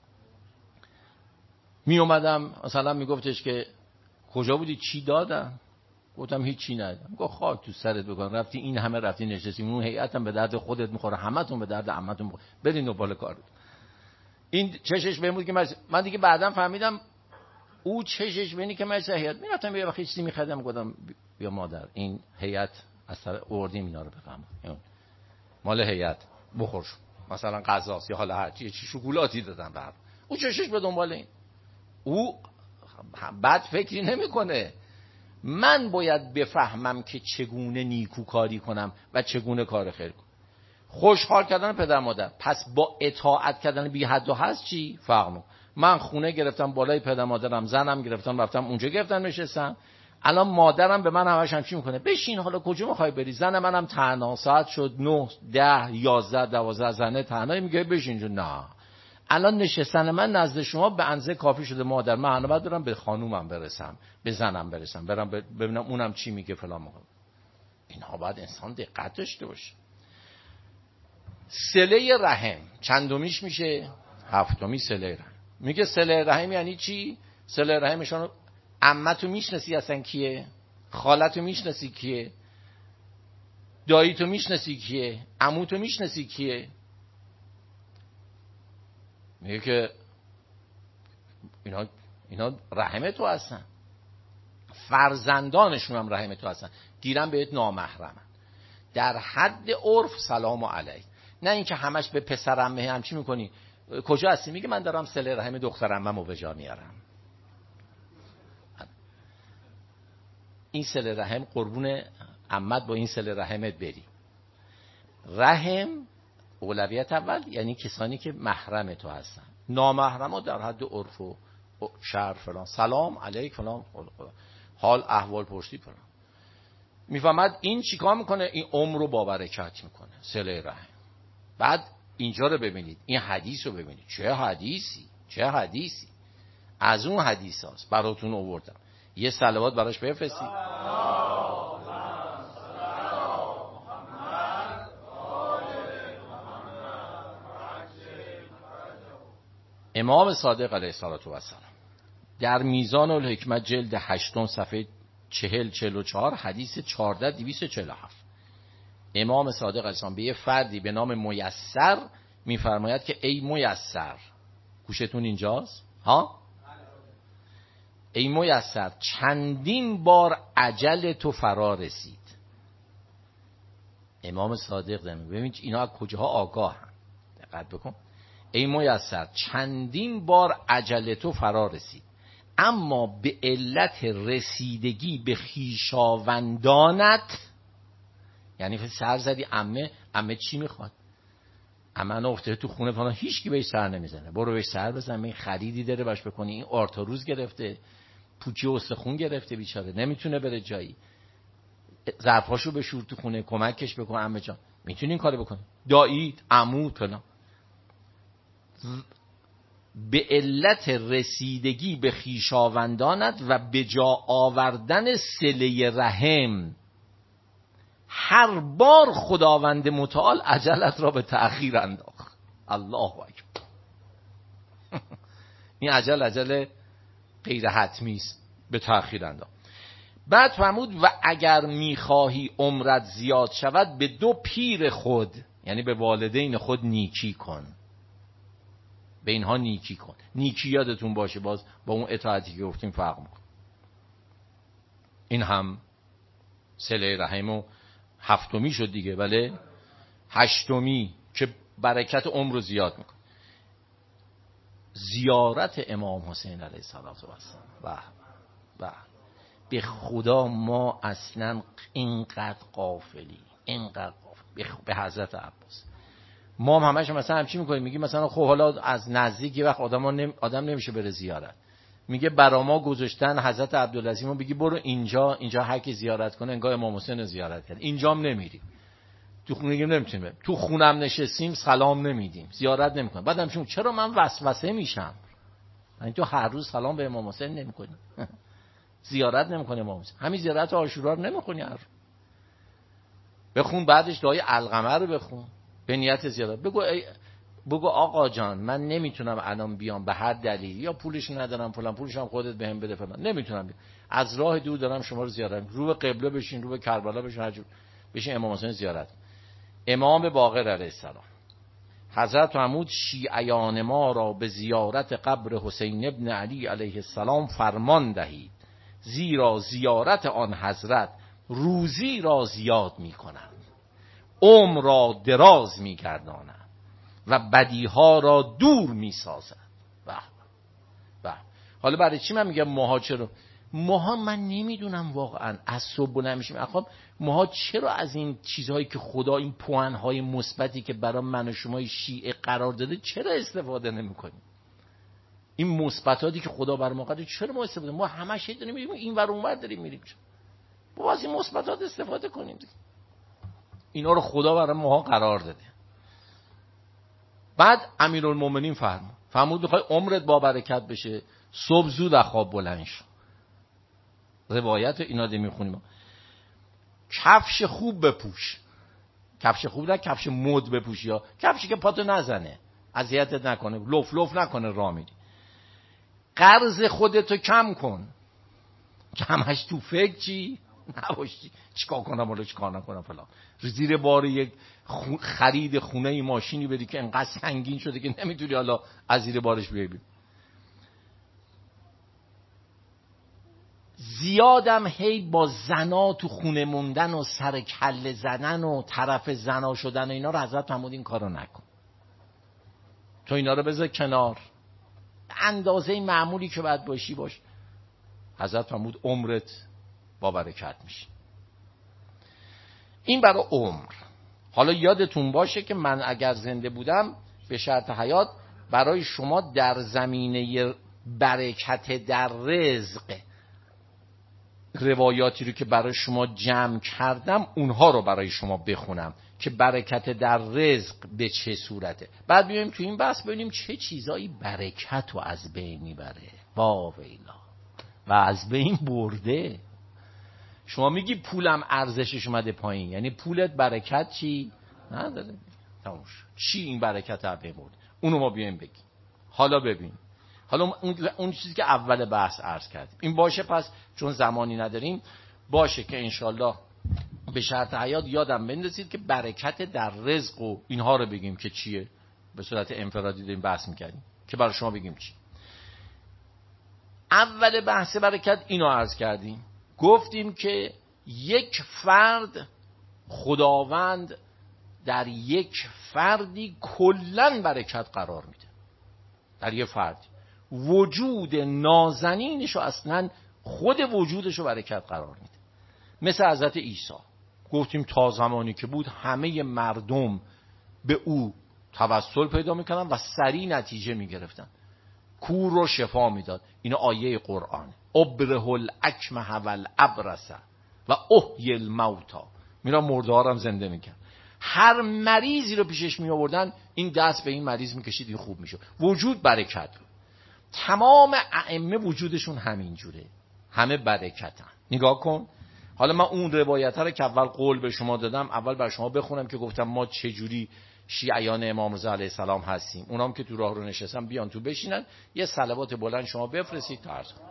می اومدم مثلا میگفتش که کجا بودی چی دادم؟ گفتم هیچ چی ندادم. گفت خاک تو سرت بکن، رفتی این همه رفتی نشستی، اون هیئتم به درد خودت میخوره، همتون به درد عمتون میخوره، برین دنبال کار. این چشش بهم بود که من من دیگه بعداً فهمیدم او چشش بینی که من هیئت میرفتم یه وقتی چیزی میخدم، گفتم بیا مادر این هیئت از طرف اردیم اینا رو بفهم، مال هیئت بخور مثلا غذاست یا حالا هر چی چی شکلاتی دادن بعد. او چشش به دنبال این، او بد فکری نمیکنه. من باید بفهمم که چگونه نیکوکاری کنم و چگونه کار خیر کنم. خوشحال کردن پدر مادر، پس با اطاعت کردن بی حد و حصر چی فرق میکنه؟ من خونه گرفتم بالای پدر مادرم، زنم گرفتم رفتم اونجا گرفتم نشستم، الان مادرم به من همش همچی میکنه بشین حالا کجا میخوای بری، زن منم تنها، ساعت شد نه ده یازده دوازده زنه تنهایی، میگه بشین. جو نه الان نشستن من نزد شما به اندازه کافی شده مادر، من الان باید برم به خانومم برسم، به زنم برسم، برم ببینم اونم چی میگه فلان میگه. اینها باید انسان دقت داشته باشه. صله رحم چندمیش میشه؟ هفتمی صله رحم. میگه صله رحم یعنی چی؟ صله رحمشون عمتو میشناسی اصلا کیه؟ خالتو میشناسی کیه؟ داییتو میشناسی کیه؟ عموتو میشناسی کیه؟ میگه که اینا اینا رحم تو هستن، فرزندانشون هم رحم تو هستن، گیرن بهت نامحرمن. در حد عرف سلام علیک، نه اینکه همش به پسرم همچی میکنی کجا هستی، میگه من دارم صله رحم دخترممو به جا میارم. این صله رحم قربون عمت با این صله رحمت بری. رحم اولویت اول یعنی کسانی که محرم تو هستن، نامحرما در حد عرف و شرع فلان سلام علیک فلان حال احوال پرسی فلان. میفهمد این چیکار میکنه؟ این عمر رو با برکت میکنه صله رحم. بعد اینجا رو ببینید، این حدیث رو ببینید، چه حدیثی چه حدیثی از اون حدیث هاست براتون آوردم، یه صلوات براش بفرستید. امام صادق علیه السلام در میزان الحکمت جلد هشتم صفحه چهل چهل و چهار حدیث چهارده دویست و چهل و هفت امام صادق علیه السلام به یه فردی به نام میسر میفرماید که ای میسر، گوشتون اینجاست ها، ای میسر چندین بار اجل تو فرا رسید. امام صادق داره، ببینید اینا از کجاها آگاهن، دقت بکن. ای میسر چندین بار اجل تو فرا رسید، اما به علت رسیدگی به خویشاوندانت، یعنی سر زدی عمه، عمه چی میخواد؟ عمه افتاده تو خونه فلان، هیچ کی بهش سر نمیزنه، برو بهش سر بزن، این خریدی داره باش بکنی، این آرتروز گرفته، پوکی استخون گرفته بیچاره نمیتونه بره جایی، ظرفاشو بشور تو خونه، کمکش بکن عمه جان، میتونی این کارو بکنی، دایی عمو فلان. به علت رسیدگی به خویشاوندانت و به جا آوردن صله رحم هر بار خداوند متعال اجلت را به تأخیر انداخت. الله اکبر. این اجل اجل غیر حتمی است، به تأخیر انداخت. بعد فرمود و اگر میخواهی عمرت زیاد شود به دو پیر خود، یعنی به والدین خود نیکی کن، به اینها نیکی کن. نیکی یادتون باشه باز با اون اطاعتی که گفتیم فرق میکن. این هم صله رحم و هفتمی شد دیگه، بله هشتمی که برکت عمر رو زیاد میکن، زیارت امام حسین علیه السلام. و و به خدا ما اصلا اینقدر غافلی، اینقدر غافل به حضرت عباس. ما هم همش مثلا همچی میکنیم، میگیم مثلا خب حالا از نزدیک یه وقت آدم, نم... آدم نمیشه بره زیارت، میگه برا ما گذاشتن حضرت عبدالعظیم، ما بگی برو اینجا، اینجا هر کی زیارت کنه انگار امام حسین زیارت کرد، اینجام نمیریم، تو خونه میگیم نمیتونیم، تو خونم نشستیم سلام نمیدیم، زیارت نمیکنیم. بعد همچون چرا من وسوسه میشم، یعنی تو هر روز سلام به امام حسین نمیکنی، زیارت نمیکنی امام حسین، همین زیارت عاشورا رو نمیخونی، هر بخون بعدش دعای القمه رو بخون به نیت زیارت، بگو ای بگو آقا جان من نمیتونم الان بیام به هر دلیل، یا پولش ندارم فلان، پولش هم خودت بهم بده فلان، نمیتونم بیام، از راه دور دارم شما رو زیارت، رو به قبله بشین، رو به کربلا بشین، هر جور بشین امام حسین زیارت. امام باقر علیه السلام حضرت فرمود شیعیان ما را به زیارت قبر حسین ابن علی علیه السلام فرمان دهید، زیرا زیارت آن حضرت روزی را زیاد می‌کند، عمر را دراز می‌گرداند و بدیها را دور می‌سازد. و و حالا برای چی من میگم ماها چرا ماها من نمیدونم واقعا از صبح بلند میشیم اخوام ماها چرا از این چیزهایی که خدا این پوانهای مثبتی که برای من و شما شیعه قرار داده چرا استفاده نمی‌کنیم؟ این مثبتاتی که خدا بر ما قراره، چرا ما استفاده؟ ما همش داریم میریم این ور اون ور داریم میریم، با از این مثبتات استفاده کنیم. اینا رو خدا برای ما قرار داده. بعد امیرالمومنین فرمود فرمود میخوای عمرت با برکت بشه، صبح زود از خواب بلند شو. روایت اینا رو میخونیم. کفش خوب بپوش، کفش خوب نه کفش مد بپوش، یا کفشی که پاتو نزنه، اذیتت نکنه، لف لف نکنه راه میری. قرض خودتو کم کن، که همش تو فکر چی نباشی، چیکار کنم ولی چیکار نکنم فلان، زیر بار یک خرید خونه ماشینی بدی که انقدر سنگین شده که نمیتونی حالا از زیر بارش بیای. زیادم هی با زنا تو خونه موندن و سر کله زدن و طرف زنا شدن و اینا رو حضرت فرمود این کارو نکن. تو اینا رو بذار کنار، اندازه معمولی که باید باشی باش. حضرت فرمود عمرت با برکت میشه. این برای عمر. حالا یادتون باشه که من اگر زنده بودم به شرط حیات برای شما در زمینه برکت در رزق روایاتی رو که برای شما جمع کردم اونها رو برای شما بخونم که برکت در رزق به چه صورته. بعد بیایم تو این بحث ببینیم چه چیزایی برکت رو از بین میبره. واویلا و از بین برده. شما میگی پولم ارزشش اومده پایین، یعنی پولت برکت چی نداره. تموم شد. چی این برکت از بین برده؟ اونو ما بیایم بگیم. حالا ببین، حالا اون, اون چیزی که اول بحث عرض کردیم این باشه. پس چون زمانی نداریم باشه که انشالله به شرط حیات یادم بندازید که برکت در رزق و اینها رو بگیم که چیه. به صورت انفرادی داریم بحث میکردیم که برای شما بگیم چی. اول بحث برکت اینو عرض کردیم، گفتیم که یک فرد، خداوند در یک فردی کلن برکت قرار میده. در یک فردی وجود نازنینشو اصلا خود وجودشو برکت قرار میده. مثل حضرت عیسی گفتیم تا زمانی که بود همه مردم به او توسل پیدا میکردن و سریع نتیجه میگرفتن. کور رو شفا میداد. این آیه قرآن. ابره الاکمه والابرص و احیی الموتی، میرا مرده ها رو هم زنده میکرد. هر مریضی رو پیشش می آوردن این دست به این مریض میکشید این خوب میشد. وجود برکت بود. تمام ائمه وجودشون همین جوره، همه برکتن. نگاه کن. حالا من اون روایت ها رو که اول قول به شما دادم اول بر شما بخونم که گفتم ما چه جوری شیعیان امام رضا علیه السلام هستیم. اونام که تو راه رو نشستن بیان تو بشینن یه صلوات بلند شما بفرستید تا عرض.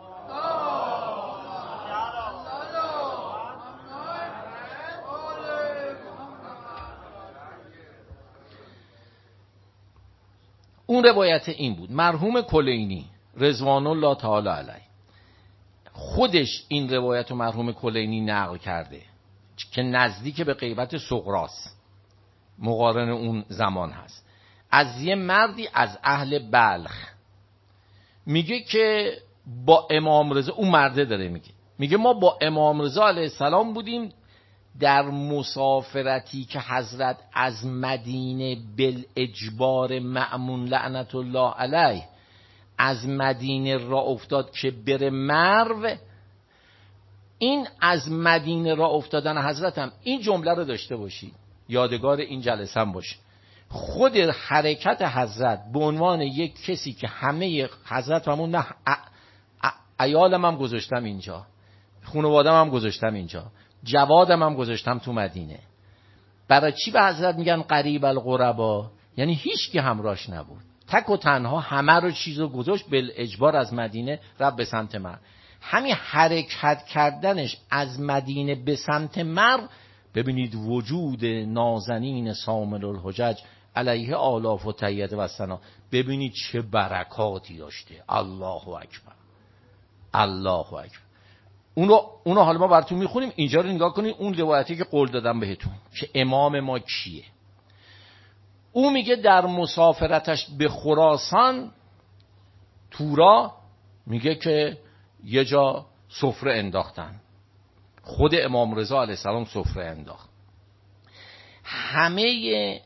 اون روایت این بود. مرحوم کلینی رضوان الله تعالی علیه خودش این روایت رو مرحوم کلینی نقل کرده که نزدیک به غیبت صغراست، مقارن اون زمان هست. از یه مردی از اهل بلخ میگه که با امام رضا، اون مرده داره میگه میگه ما با امام رضا علیه السلام بودیم در مسافرتی که حضرت از مدینه بالاجبار مأمون لعنت الله علیه از مدینه را افتاد که بره مرو. این از مدینه را افتادن حضرت هم این جمله رو داشته باشید، یادگار این جلسه هم باشه. خود حرکت حضرت به عنوان یک کسی که همه حضرت همون نه عیالم هم گذاشتم اینجا، خانوادم هم گذاشتم اینجا، جوادم هم گذاشتم تو مدینه. برای چی به حضرت میگن قریب الغربا؟ یعنی هیچ کی همراهش نبود، تک و تنها همه رو چیزو گذاشت بالاجبار از مدینه رفت به سمت مرو. همین حرکت کردنش از مدینه به سمت مرو، ببینید وجود نازنین سامل الحجج علیه آلاف و تیت و سنا، ببینید چه برکاتی داشته. الله اکبر، الله اکبر. اونو اونو حالا ما براتون میخونیم. اینجا رو نگاه کنید، اون روایتی که قول دادم بهتون که امام ما کیه. او میگه در مسافرتش به خراسان تورا، میگه که یه جا سفره انداختن، خود امام رضا علیه السلام سفره انداخت. همه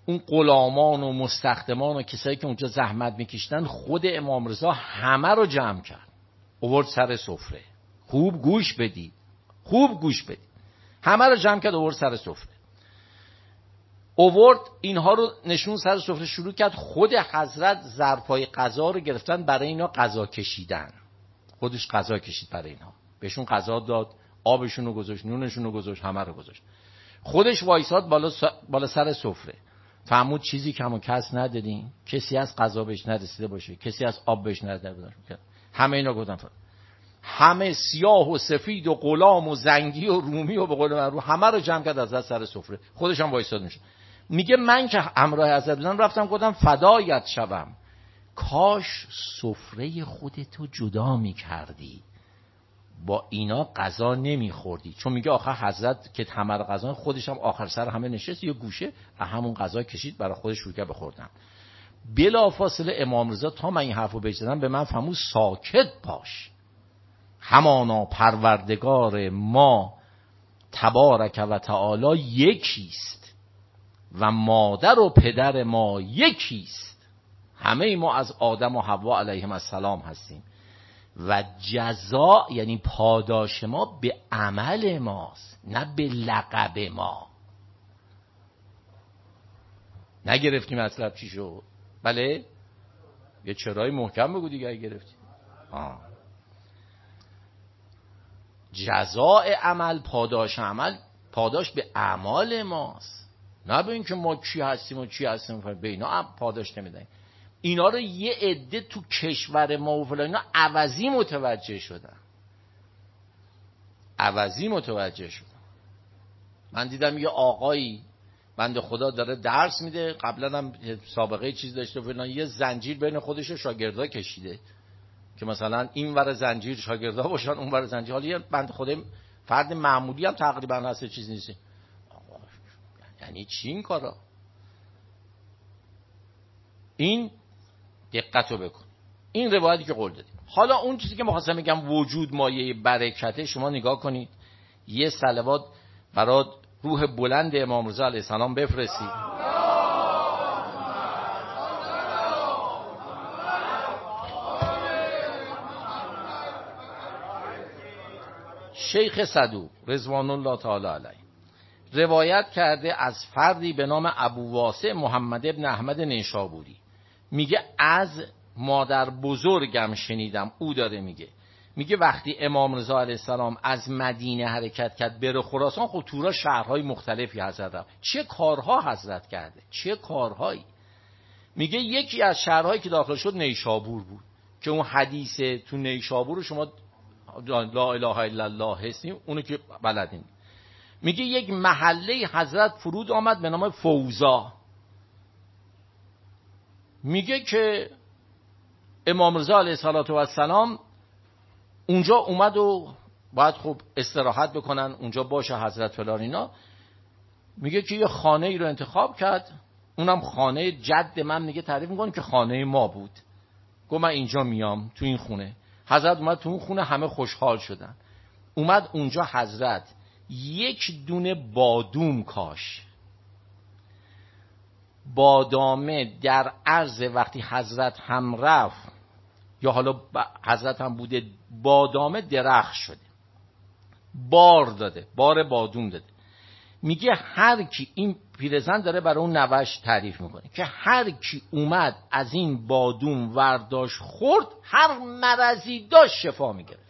اون غلامان و مستخدمان و کسایی که اونجا زحمت میکشیدن خود امام رضا همه رو جمع کرد آورد سر سفره. خوب گوش بدید، خوب گوش بدید. همه رو جمع کرد آورد سر سفره. آورد اینها رو نشون سر سفره شروع کرد. خود حضرت ظرفای غذا رو گرفتن برای اینا غذا کشیدن. خودش غذا کشید برای اینها، بهشون غذا داد، آبشون رو گذاشت، نونشون رو گذاشت، همه رو گذاشت. خودش وایساد بالا س... بالا سر سفره. فرمود چیزی کم و کس ندادین، کسی از غذا بهش نرسیده باشه، کسی از آب بهش نرسیده باشه. همه اینا گفتن همه سیاه و سفید و غلام و زنگی و رومی و به قول من رو همه رو جمع کرد از سر سفره. خودش هم وایساد میشه. میگه من که همراه حضرت بودم رفتم گفتم فدایت شوم، کاش سفره خودتو جدا میکردی، با اینا غذا نمیخوردی. چون میگه آخر حضرت که همه رو غذا، خودش هم آخر سر همه نشست یه گوشه همون غذا کشید برای خودش شروع کرد بخوردن. بلا فاصله امام رضا تا من این حرفو بزنم به من فرمود ساکت باش، همانا پروردگار ما تبارک و تعالی یکیست و مادر و پدر ما یکیست. همه ما از آدم و حوا علیهم السلام هستیم و جزا یعنی پاداش ما به عمل ماست، نه به لقب ما. نگرفتیم مطلب چی شد؟ بله یه چرای محکم بگو دیگه. اگه گرفتیم آه. جزاء عمل، پاداش عمل، پاداش به اعمال ماست، نه به این که ما چی هستیم و چی هستیم. به اینا پاداش نمیدن. اینا رو یه عده تو کشور ما و فلان اینا عوضی متوجه شدن، عوضی متوجه شدن. من دیدم یه آقایی بنده خدا داره درس میده، قبلا هم سابقه چیز داشته فلان، یه زنجیر بین خودش و شاگردا کشیده که مثلا این ور زنجیر شاگردا باشن، اون ور زنجیر. حالا یه بنده خدا فرد معمولی هم تقریبا هست، چیز نیست. یعنی چی این کارا؟ این دقتو بکن. این روایتی که قول دادیم. حالا اون چیزی که می‌خواستم بگم وجود مایه برکته، شما نگاه کنید یه صلوات برای روح بلند امام رضا علیه السلام بفرستید. شیخ صدوق رضوان الله تعالی علیه روایت کرده از فردی به نام ابو واسع محمد ابن احمد نیشابوری، میگه از مادر بزرگم شنیدم. او داره میگه میگه وقتی امام رضا علیه السلام از مدینه حرکت کرد بره خراسان، خب تورا شهرهای مختلفی حضرت رفت. چه کارها حضرت کرده، چه کارهایی. میگه یکی از شهرهایی که داخل شد نیشابور بود که اون حدیث تو نیشابور شما لا اله الا الله هستیم، اونو که بلدین. میگه یک محله حضرت فرود آمد به نام فوزا. میگه که امام رضا علیه السلام اونجا اومد و باید خب استراحت بکنن اونجا باشه حضرت فلان اینا. میگه که یه خانه ای رو انتخاب کرد، اونم خانه جد من. میگه تعریف میکنه که خانه ما بود. گفت من اینجا میام تو این خونه. حضرت اومد تو اون خونه، همه خوشحال شدن. اومد اونجا حضرت یک دونه بادوم کاش. بادامه در عرض وقتی حضرت هم رفت یا حالا حضرت هم بوده، بادامه درخت شده، بار داده، بار بادوم داده. میگه هر کی، این پیرزن داره برای اون نوش تعریف میکنه که هر کی اومد از این بادوم ورداشت خورد، هر مرضی داشت شفا میگرفت.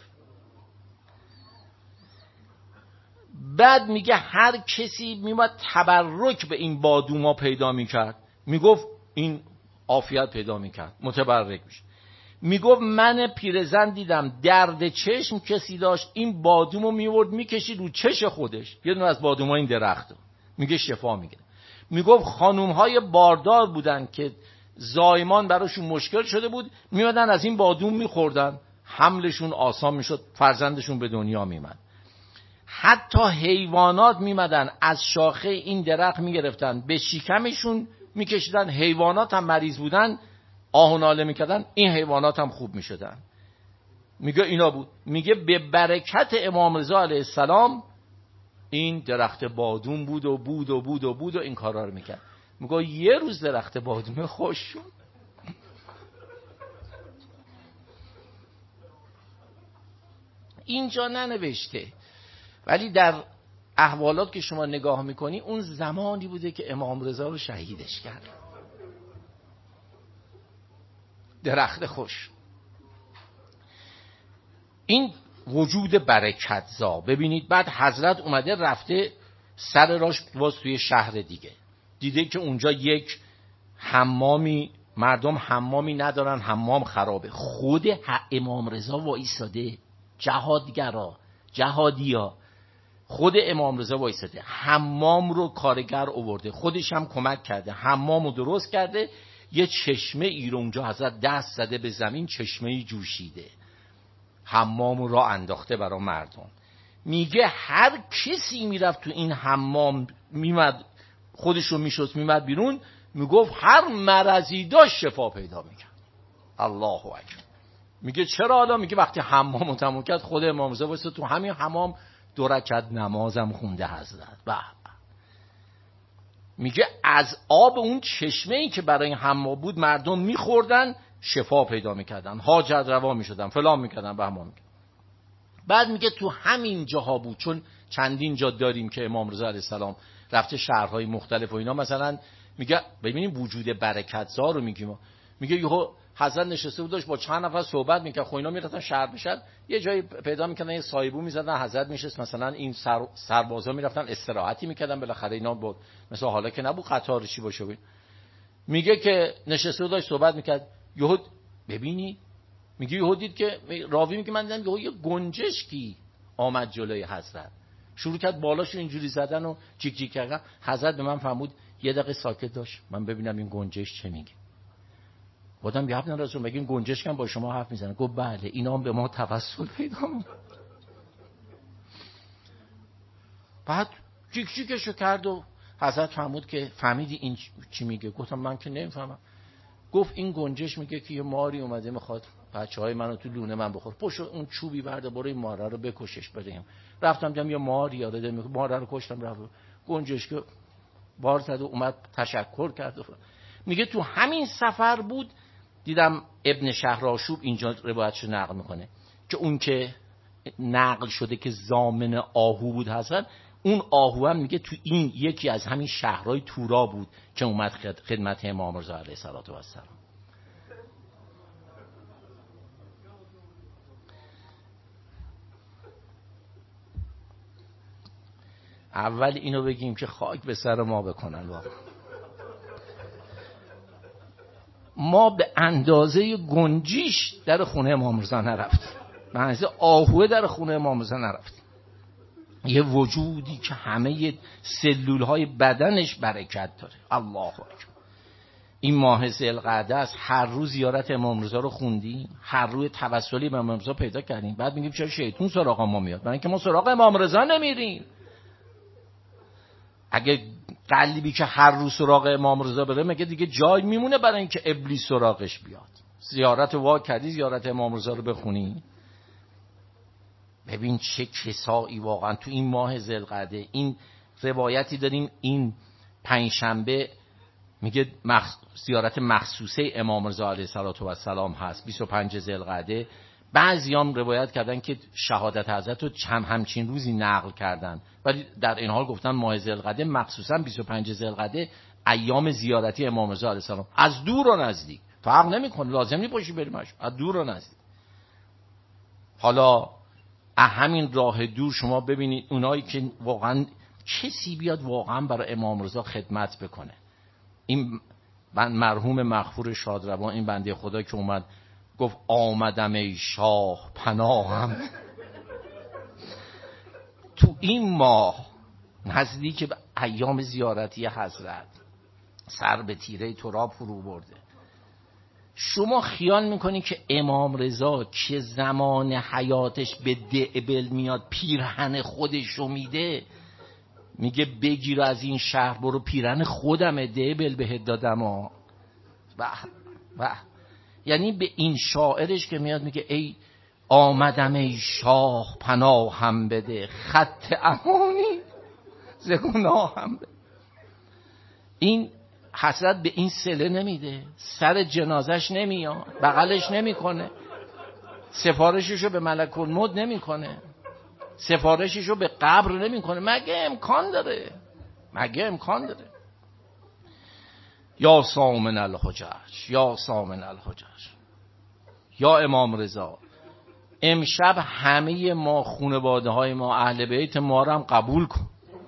بعد میگه هر کسی میومد تبرک به این بادوما پیدا میکرد، میگفت این عافیت پیدا میکرد، متبرک میشه. میگفت من پیرزن دیدم درد چشم کسی داشت، این بادومو میورد میکشید رو چش خودش، یه دونه از بادومای این درختو، میگه شفا میگیره. میگفت خانومهای باردار بودن که زایمان براشون مشکل شده بود، میمدن از این بادوم میخوردن، حملشون آسان میشد، فرزندشون به دنیا میمد. حتی حیوانات میمدن از شاخه این درخت میگرفتن به شکمشون میکشیدن، حیوانات هم مریض بودن آه و ناله میکردن، این حیوانات هم خوب میشدن. میگه اینا بود. میگه به برکت امام رضا علیه السلام این درخت بادوم بود و بود و بود و بود و این کارا رو میکرد. میگه یه روز درخت بادومه خوش شد. اینجا ننوشته، ولی در احوالات که شما نگاه میکنی اون زمانی بوده که امام رضا رو شهیدش کرد. درخت خوش. این وجود برکتزا. ببینید بعد حضرت اومده رفته سر راش باز توی شهر دیگه، دیده که اونجا یک حمامی، مردم حمامی ندارن، حمام خرابه. خود امام رضا وایساده، جهادگرا، جهادیا، خود امام رضا وایساده، حمام رو کارگر آورده، خودش هم کمک کرده، حمام رو درست کرده. یه چشمه ای رو اونجا حضرت دست زده به زمین، چشمه ای جوشیده، حمام رو انداخته برای مردم. میگه هر کسی میرفت تو این حمام، میمد خودش رو میشست میمد بیرون، میگفت هر مرضی داشت شفا پیدا میکرد. الله اکبر. میگه چرا حالا؟ میگه وقتی حمام رو تموم کرد خود امام رضا واسه تو همین حمام دو رکعت نمازم خونده حضرت. به میگه از آب اون چشمه ای که برای این حمام بود مردم میخوردن، شفا پیدا میکردن، حاجت روا میشدن، فلان میکردن، بهمان میکردن. بعد میگه تو همین جاها بود، چون چندین جا داریم که امام رضا علیه السلام رفته شهرهای مختلف و اینا. مثلا میگه ببینیم وجود برکتزا رو میگیم، میگه یهو حضرت نشسته بود داشت با چند نفر صحبت میکرد، خب اینا میرفتن شهر بشن، یه جایی پیدا میکردن یه سایبو میزدن، حضرت میشست، مثلا این سر سربازا میرفتن استراحتی میکردن، بالاخره اینا بود مثلا حالا که نبود قطار چی باشه بود. میگه که نشسته بود داشت صحبت میکرد، یهو ببینی میگه یهو دید که راوی میگه من دیدم یهو یه گنجشکی آمد جلوی حضرت، شروع کرد بالاشو اینجوری زدن و جیک جیک کردن. حضرت به من فرمود یه دقیقه ساکت داشت، من ببینم این گنجش چه میگه. گفتم یا ابن رسول مگه این گنجشک هم با شما حرف میزنه؟ گفت بله، اینا هم به ما توسل پیدا میکنه. بعد جیک جیکشو کرد و حضرت فرمود که فهمیدی این چی میگه؟ گفتم من که نمیفهمم. گفت این گنجش میگه که یه ماری اومده میخواد بچهای منو تو لونه من بخور، پشت اون چوبی برده برو این ماره رو بکشش بریم. رفتم دیدم یه ماری یاده میگه ماره رو کشتم، رفت گنجش که بار زد و اومد تشکر کرد. میگه تو همین سفر بود دیدم ابن شهرآشوب اینجا روایتشو نقل میکنه که اون که نقل شده که ضامن آهو بود حضرت، اون آهو هم میگه تو این یکی از همین شهرهای تورا بود که اومد خدمت امام رضا علیه السلام. اول اینو بگیم که خاک به سر ما بکنن. واقعا ما به اندازه گنجیش در خونه امام رضا نرفتیم، به اندازه آهوه در خونه امام رضا نرفتیم. یه وجودی که همه سلولهای بدنش برکت داره. الله اکبر. این ماه ذوالقعده است، هر روز زیارت امام رضا رو خوندیم، هر روز توسلی به امام رضا پیدا کردیم. بعد میگیم چرا شیطون سراغ ما میاد؟ برای اینکه ما سراغ امام رضا نمیریم. اگه قلبی که هر روز سراغ امام رضا بره مگه دیگه جای میمونه برای اینکه ابلیس سراغش بیاد؟ زیارت وا کردی، زیارت امام رضا رو بخونی. ببین چه کسایی واقعا تو این ماه ذوالقعده. این روایتی داریم این پنجشنبه میگه مخ... زیارت مخصوصه امام رضا علیه السلام هست، بیست و پنج ذوالقعده. بعضیام روایت کردن که شهادت حضرت رو هم همچین روزی نقل کردن، ولی در این حال گفتن ماه ذوالقعده مخصوصا بیست و پنج ذوالقعده ایام زیارتی امام رضا علیه السلام، از دور و نزدیک فرق نمیکنه، لازم نیست باشی بریمش، از دور و نزدیک. حالا همین راه دور شما ببینید اونایی که واقعا کسی بیاد واقعا برای امام رضا خدمت بکنه. این مرحوم مغفور شادروان، این بنده خدا که اومد گفت آمدم ای شاه پناهم، تو این ماه نزدیک به ایام زیارتی حضرت سر به تیره تراب فرو برده. شما خیال میکنی که امام رضا که زمان حیاتش به دعبل میاد پیرهن خودش رو میده، میگه بگیر از این شهر برو، پیرهن خودمه دعبل بهت دادم ها. و و یعنی به این شاعرش که میاد میگه ای آمدم ای شاه پناهم بده، خط امانی ز گناهم بده. این حسرت به این صله نمیده، سر جنازش نمیاد، بغلش نمیکنه، سفارششو به ملک الموت نمیکنه، سفارششو به قبر نمیکنه. مگه امکان داره؟ مگه امکان داره؟ یا سامن الحجج، یا سامن الحجج، یا امام رضا، امشب همه ما خانواده های ما اهل بیت ما رو هم قبول کن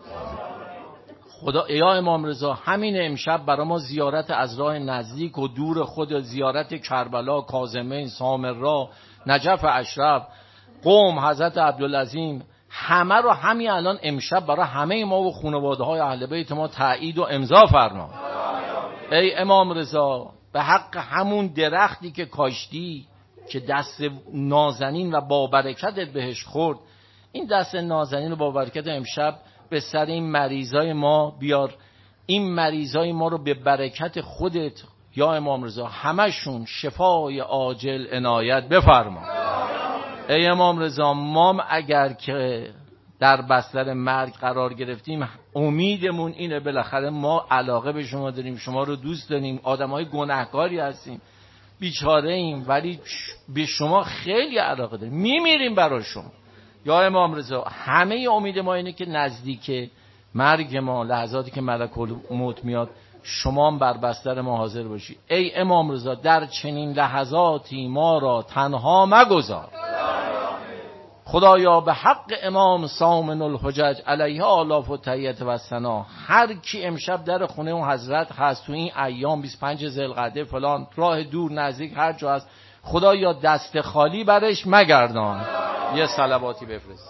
خدا. یا امام رضا، همین امشب برای ما زیارت از راه نزدیک و دور خود، زیارت کربلا، کاظمین، سامرا، نجف اشرف، قم، حضرت عبدالعظیم، همه رو همین الان امشب برای همه ما و خانواده های اهل بیت ما تایید و امضا فرما. ای امام رضا، به حق همون درختی که کاشتی که دست نازنین و با برکتت بهش خورد، این دست نازنین و با برکت امشب به سر این مریضای ما بیار. این مریضای ما رو به برکت خودت یا امام رضا همشون شفای عاجل عنایت بفرما. ای امام رضا، ما اگر که در بستر مرگ قرار گرفتیم، امیدمون اینه بالاخره ما علاقه به شما داریم، شما رو دوست داریم، آدمای گناهکاری هستیم، بیچاره ایم، ولی به شما خیلی علاقه داریم، میمیریم برای شما. یا امام رضا، همه امید ما اینه که نزدیک مرگ ما، لحظاتی که ملک الموت میاد، شما هم بر بستر ما حاضر باشی. ای امام رضا، در چنین لحظاتی ما را تنها مگذار. خدایا به حق امام سامن الحجج علیه آلاف و تحیت و ثنا، هر کی امشب در خونه اون حضرت هست تو این ایام بیست و پنج ذوالقعده فلان، راه دور نزدیک هر جا هست، خدایا دست خالی برش مگردان. یه صلواتی بفرست.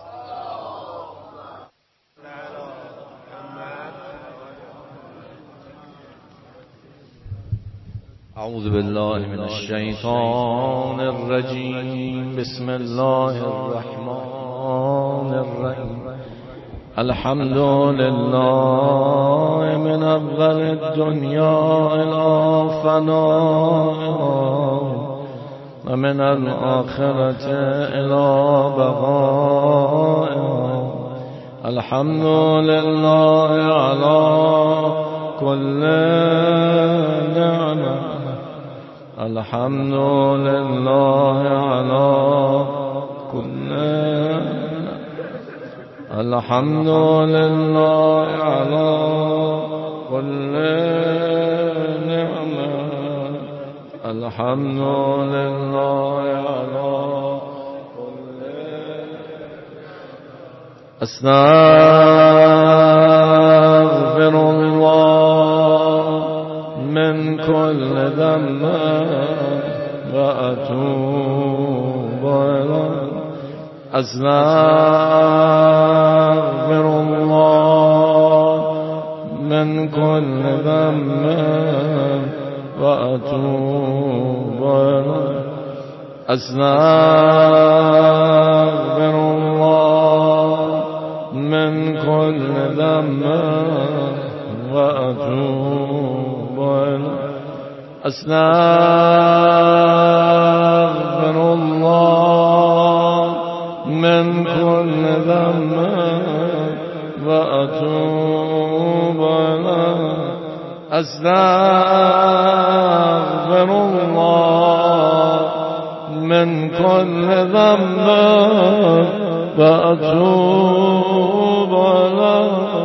اعوذ بالله من الشیطان الرجیم. بسم الله الرحمن الرحیم. الحمد لله من اول الدنیا الى فنائها و من الآخرة الى بقائها. الحمد لله علی كل نعمة. الحمد لله على كل الحمد لله على كل نعمة. الحمد لله على كل استغفر الله من كل ذنب وأتوب إليه. أستغفر الله من كل ذنب وأتوب إليه. أستغفر الله من كل ذنب وأتوب إليه. أستغفر الله من كل ذنب وأتوب إليه. أستغفر الله من كل ذنب وأتوب إليه.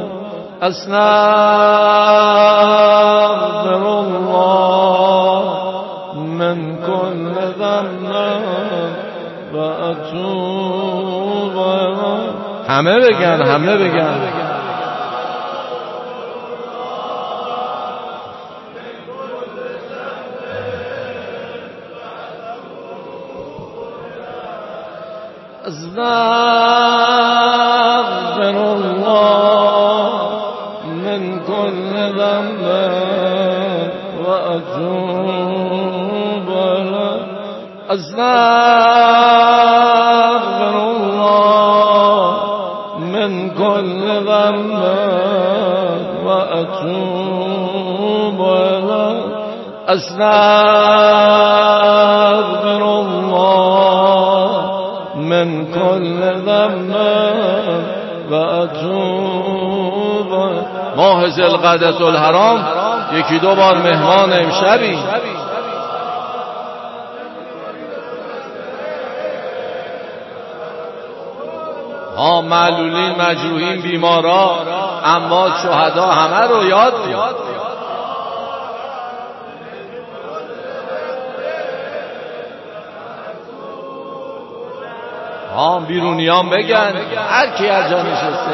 أستغفر الله من كل ذنب وأتوب إليه. همه بگن، همه بگن. أستغفر الله من كل ذنب وأتوب إليه. أستغفر الله من كل ذنب وأتوب إليه. أستغفر الله من كل ذنب وأتوب. ماه ذوالقعدة الحرام یکی دو بار مهمان امشبی. ها معلولین، مجروحین، بیمارا، اموات، شهدا، همه رو یاد بیاد. ها بیرونیان بگن هر کی از جا نشسته.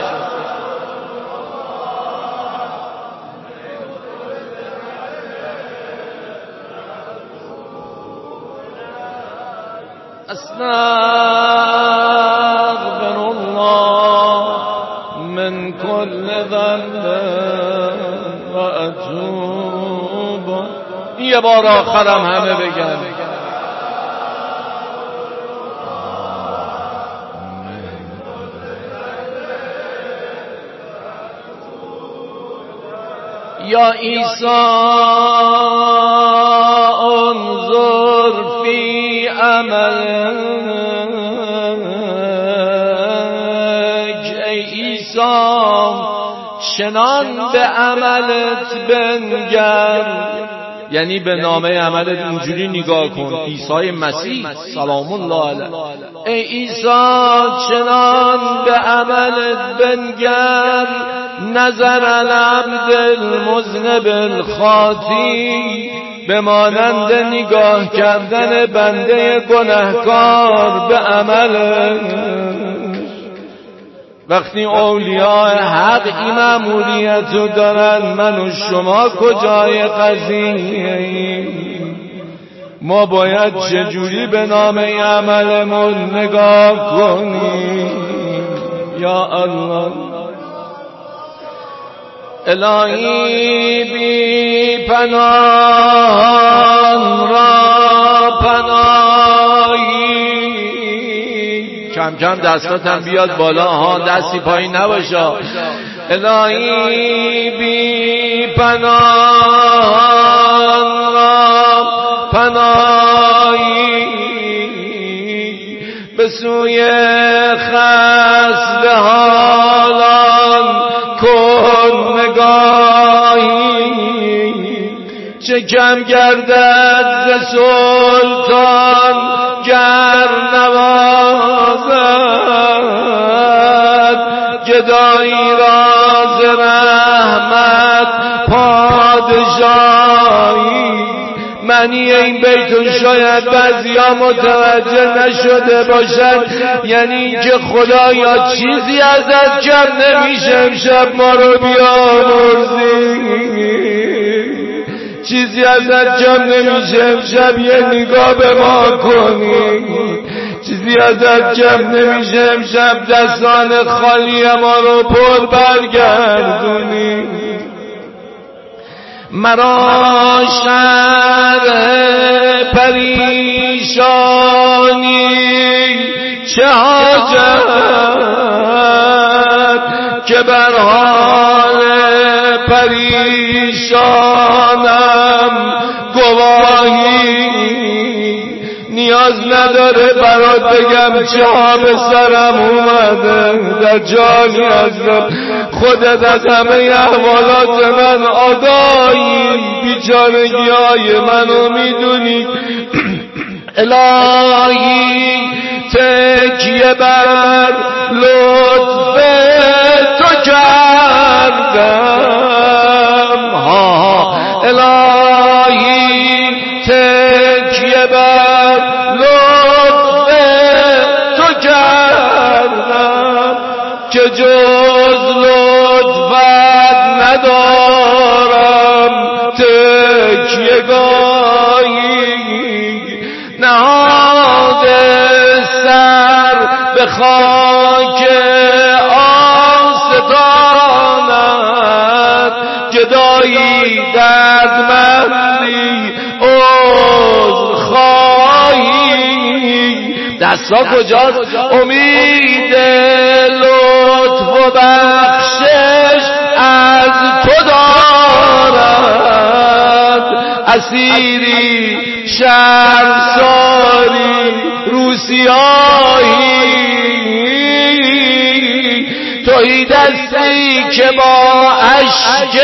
استغفر الله من كل ذنب و اتوب. یه بار آخرم همه بگن یا عیسی انظر فی عملک. ای عیسی چنان به عملت بنگر، یعنی به نامه عملت اینجوری نگاه کن. عیسی مسیح سلام الله علیه. ای عیسی چنان به عملت بنگر، نظر العبد المذنب الخاطی، به مانند نگاه کردن بنده گناهکار به عمل. وقتی اولیاء حق این مأموریت رو دارن، من و شما کجای قضیه؟ ما باید چجوری به نامه عملمون نگاه کنیم؟ یا الله الهی بی پناهان را پناهی. کم کم دستاتم بیاد بالا ها، دستی پایین نباشه. الهی بی پناهان را پناهی، به سوی خسته حالان کن نگاهی. چه کم گردد ز سلطان گر نوازد، گدایی را ز رحمت پادشاهی. معنی این بیتون شاید بعضیا متوجه نشده باشد، یعنی که خدایا چیزی ازت کم نمیشه، امشب ما رو بیامرزی. چیزی ازت کم نمیشه، امشب یه نگاه به ما کنی. چیزی ازت کم نمیشه، امشب دستان خالی ما رو پر برگردونی. مرا شرح پریشانی چه حاجت، که بر حال پریشانم گواهی. نیاز نداره برات بگم چه ها به سرم اومده، در جانی هستم، خودت از همه احوالات من آگاهی، بیچارگی های منو میدونی. الهی تکیه بر لطف تو کردم. ها الهی تکیه بر لطف تو کردم، که جز لطفت ندارم تکیه گاهی. نهاده سر به خاک آستانت، گدایی دردمندی عذر خواهی. دستا کجاست؟ امید لطف و بخشش از تو دارد. اسیری شرمساری روسیایی، تو تویی دستی که با اشک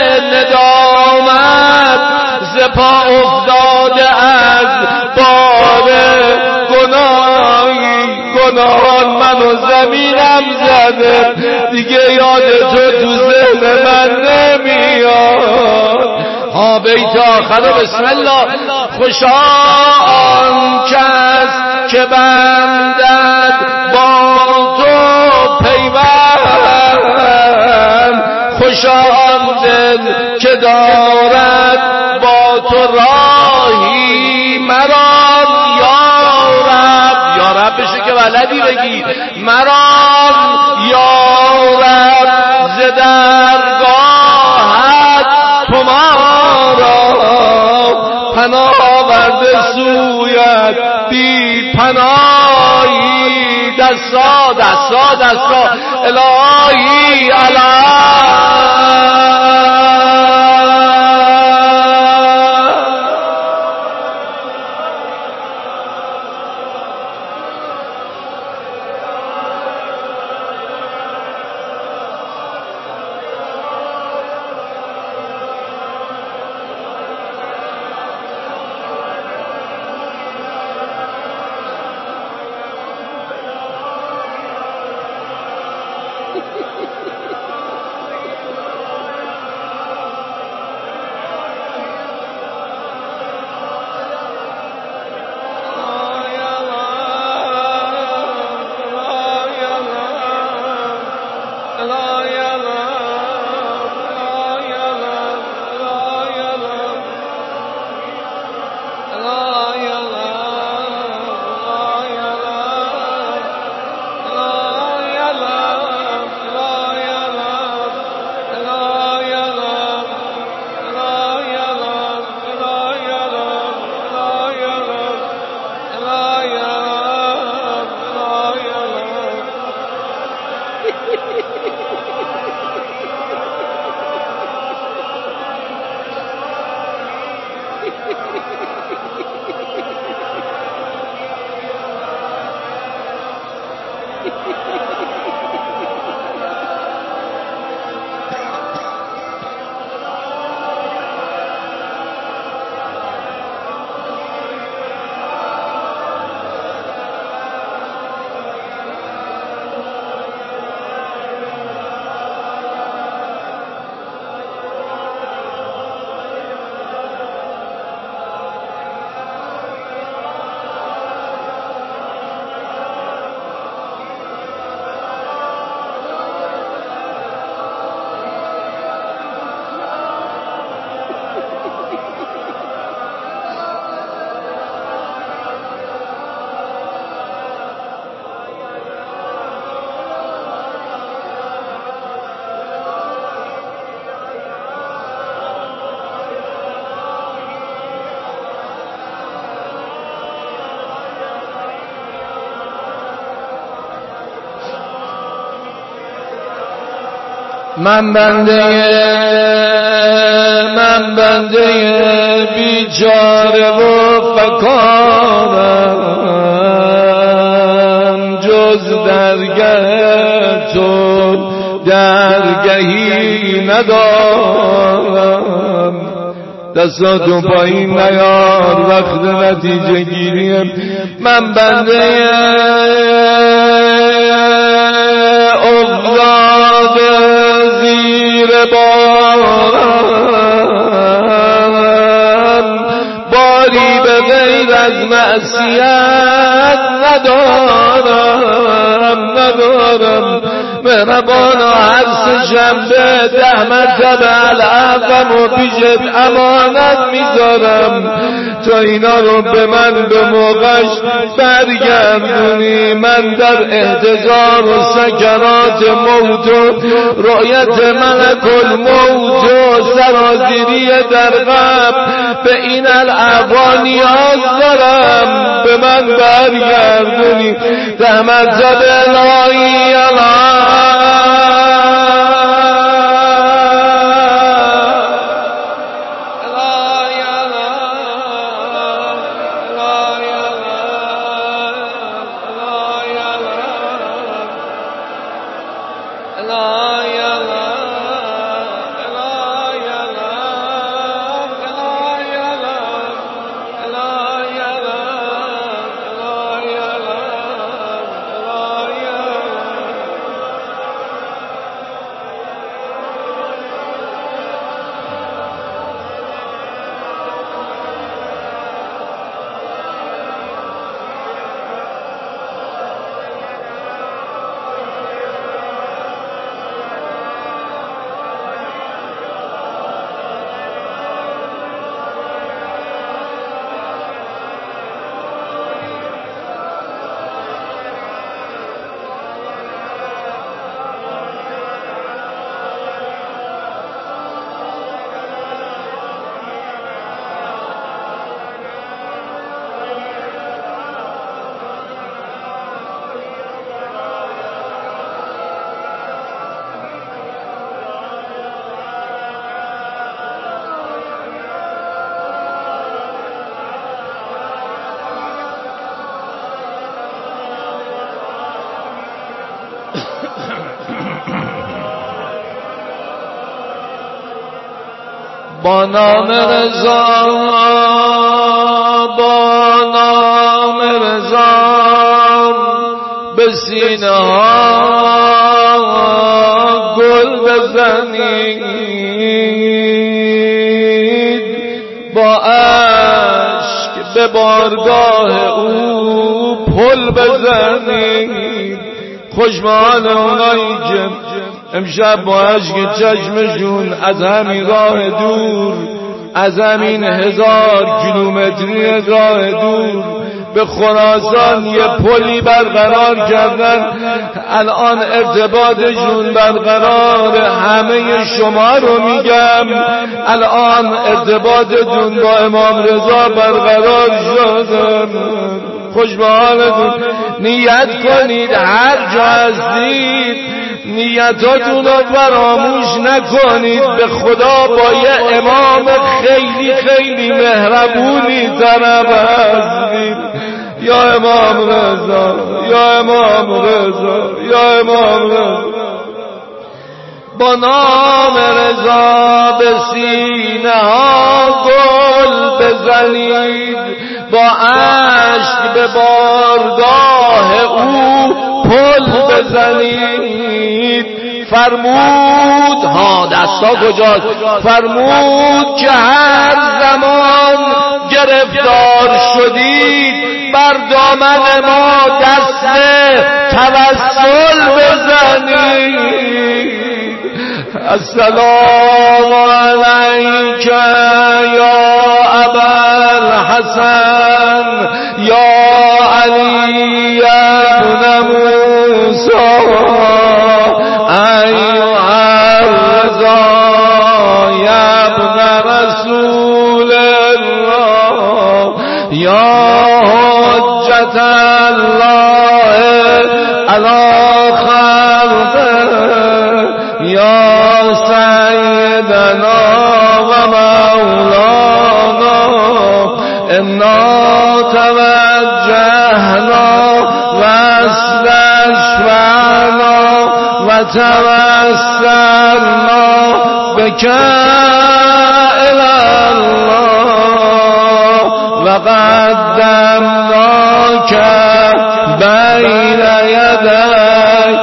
ندامت ز پا افتاده از بار گناهی، گناهان منو زمینم زده، دیگه یاد تو تو ذهن من نمیاد. ها بیت آخر بسم الله. خوشا آن کس که بندد با تو پیوند، خوشا آن دل که دارد با تو راهی مرا یا رب. یا رب بشه که بلدی بگی مرا یا رب ز درگاهت تو ما را پناه آورده سویت بی پناهی. دستا دستا دستا الهی الهی. من بنده من بنده بیچاره و فکارم، جز درگه تو درگهی ندارم. دستاتو پایین نیار وقت نتیجه گیریم. من بنده افتاد زیر بارم، باری به غیر از معصیت ندارم ندارم. مهربانا هر سه شنبه ده مرتبه العفم و پیشت امانت میذارم تا اینا رو به من به موقعش برگردونی. من در احتضار و سکرات موت و رؤیت ملک الموت و سرازیری در قبر به این العفا نیاز دارم، به من برگردونی. ده مرتبه الهی الهی. با نام رضا با نام رضا به سینه ها گل بزنید، با اشک به بارگاه او پل بزنید. خوشبال اونایی که امشب با عشق چشمشون از همین راه دور، از همین هزار کیلومتری راه دور به خراسان یه پلی برقرار کردن، الان ارتباطشون برقرار. همه شما رو میگم الان ارتباطتون با امام رضا برقرار شد. خوش به حالتون. نیت کنید هر جا هستید نیتاتون رو فراموش نکنید. به خدا با یه امام خیلی خیلی مهربونی طرف هستید. یا امام رضا، یا امام رضا، یا امام رضا. با نام رضا به سینه ها گل بزنید، با عشق به بارگاه او پل بزنید. فرمود ها دستا کجاست؟ فرمود که هر زمان گرفتار شدید بر دامن ما دست توسل بزنید. السلام علیک یا ابا الحسن یا علی ابن موسی ایها الرضا یا ابن رسول الله یا حجت الله علی خلقه یا سیدنا و مولانا انا توجهنا و استشفعنا و توسلنا بک الی الله و قدمناک بین یدی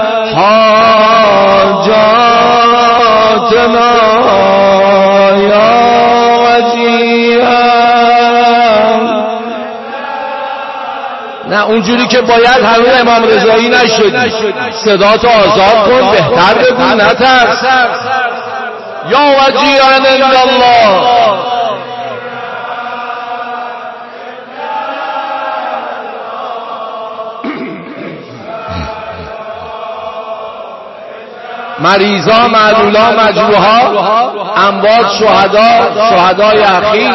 حاجاتنا یا وجیها. نه اونجوری که باید همون امام رضایی نشدی. صدا تو آزاد کن، بهتر بگو، نترس. یا وجیها عند الله. مریضا، معلولا، مجروحا، اموات، شهدا، شهدای اخیر،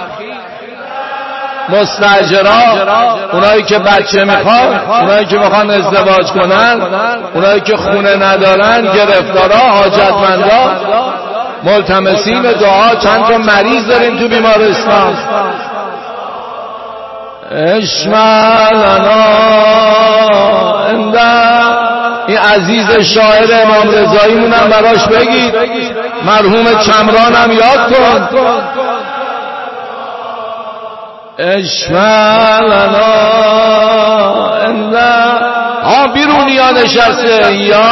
مستاجرا، اونایی که بچه میخوان، اونایی که میخوان ازدواج کنن، اونایی که خونه ندارن، گرفتارا، حاجتمندا، ملتمسین دعا. چند تا مریض داریم تو بیمارستان. اشمع لنا عند این عزیز شاعر امام رضایی مونم براش بگید، مرحوم چمرانم یاد کن. اشملنا الا ها بیرونی ها نشسته یا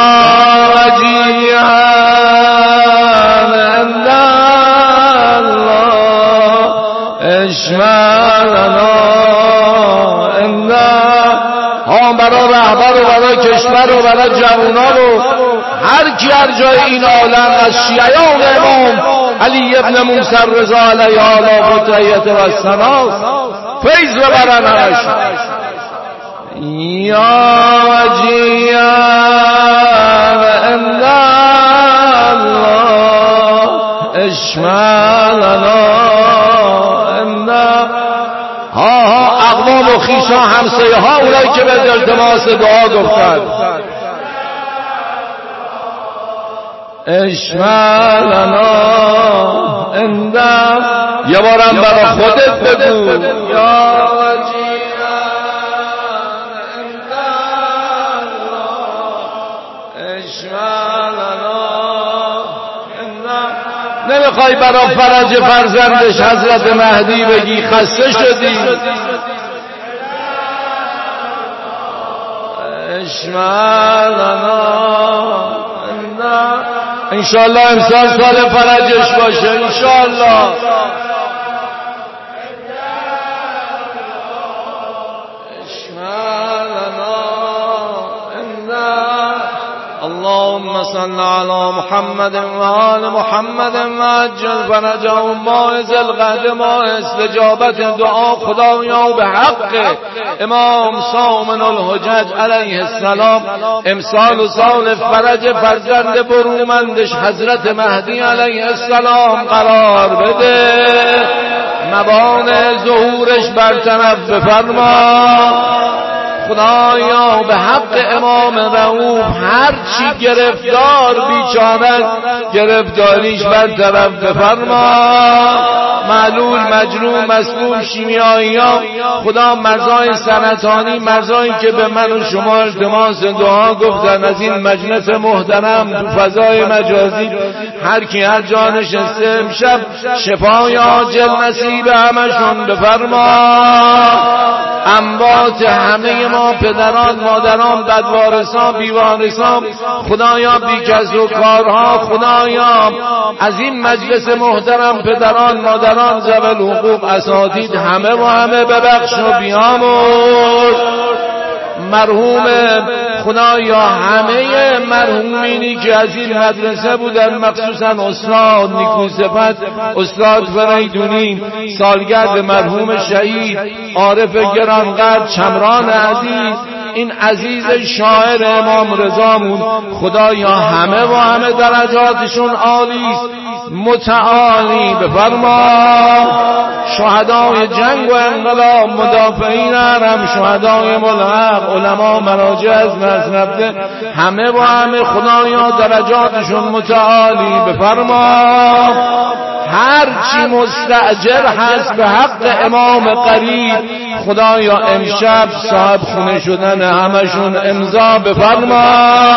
وجیهان الا الله اشملنا الا ها برای رهبر و برای کشور و برای جوانان و هر کی هر جای این عالم از شیعیان امام علی ابن موسی رضا علیه آلا و تحیت و السلام فیض ببرن همش. یا وجیان الا الله اشملنا الا ها ها اقوام و خیشا همسایه ها اونایی که به التماس دعا گفتند اشملنا انده یه بارم برا خودت بگو یا وجیان انده اشملنا انده. نمیخوای برا فرج فرزندش حضرت مهدی بگی خسته شدی؟ اشملنا انشاءالله امسال سال فرجش باشه انشاءالله. اللهم صل على محمد و آل محمد و عجل فرجهم باعث القدم و استجابت دعا خدایا به حق امام سامن الحجج علیه السلام امسال و سال فرج فرزند برومندش حضرت مهدی علیه السلام قرار بده، موانع ظهورش برطرف بفرما خدایا به حق امام رؤوف هر چی گرفتار بیچاره گرفتاریش برطرف بفرما، معلول مجروح مسموم شیمیایی ها خدا مرضای سرطانی مرضایی که به من و شما التماس دعا گفتن از این مجلس محترم تو فضای مجازی هر کی هر جا نشسته امشب شفای عاجل نصیب همشون بفرما، اموات همه ما پدران مادران بدوارثان بیوارثان خدایا بی کس و کارها خدایا از این مجلس محترم پدران مادران ذوی حقوق اساتید همه و همه ببخش و بیامرز، مرحوم خدایا همه مرحومینی که از این مدرسه بودن مخصوصا استاد نیکوصفت استاد فریدونی سالگرد مرحوم شهید عارف گرانقدر چمران عزیز این عزیز شاعر امام رضامون خدایا همه و همه درجاتشون عالی است متعالی بفرما، شهدای جنگ و انقلاب مدافعین حرم شهدای ملحق علما مراجع از نزنبده همه و همه خدایا درجاتشون متعالی بفرما، هر چی مستأجر هست به حق امام قریب خدایا امشب صاحب خونه شدن همشون امضا بفرما،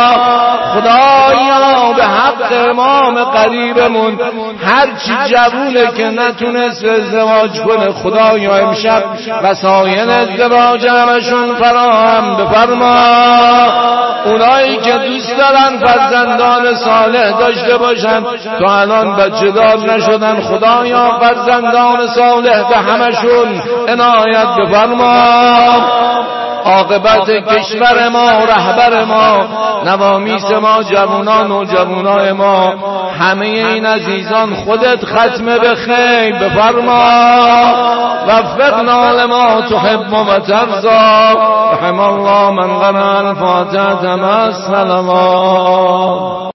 خدایا به حق امام قریبمون هر چی جوونه که نتونست ازدواج کنه خدایا امشب وسایل ازدواج همشون فراهم بفرما، اونایی که دوست دارن فرزندان صالح داشته باشن تو الان بچه دار نشدن خدایا فرزندان صالح به همشون عنایت بفرما، عاقبت کشور ما رهبر ما نوامیس ما جوانان و جوانای ما همه این عزیزان خودت ختمه به خیر بفرما، وفقنا لما تحب و ترضا، رحم الله من قرأ الفاتحة مع السلامات.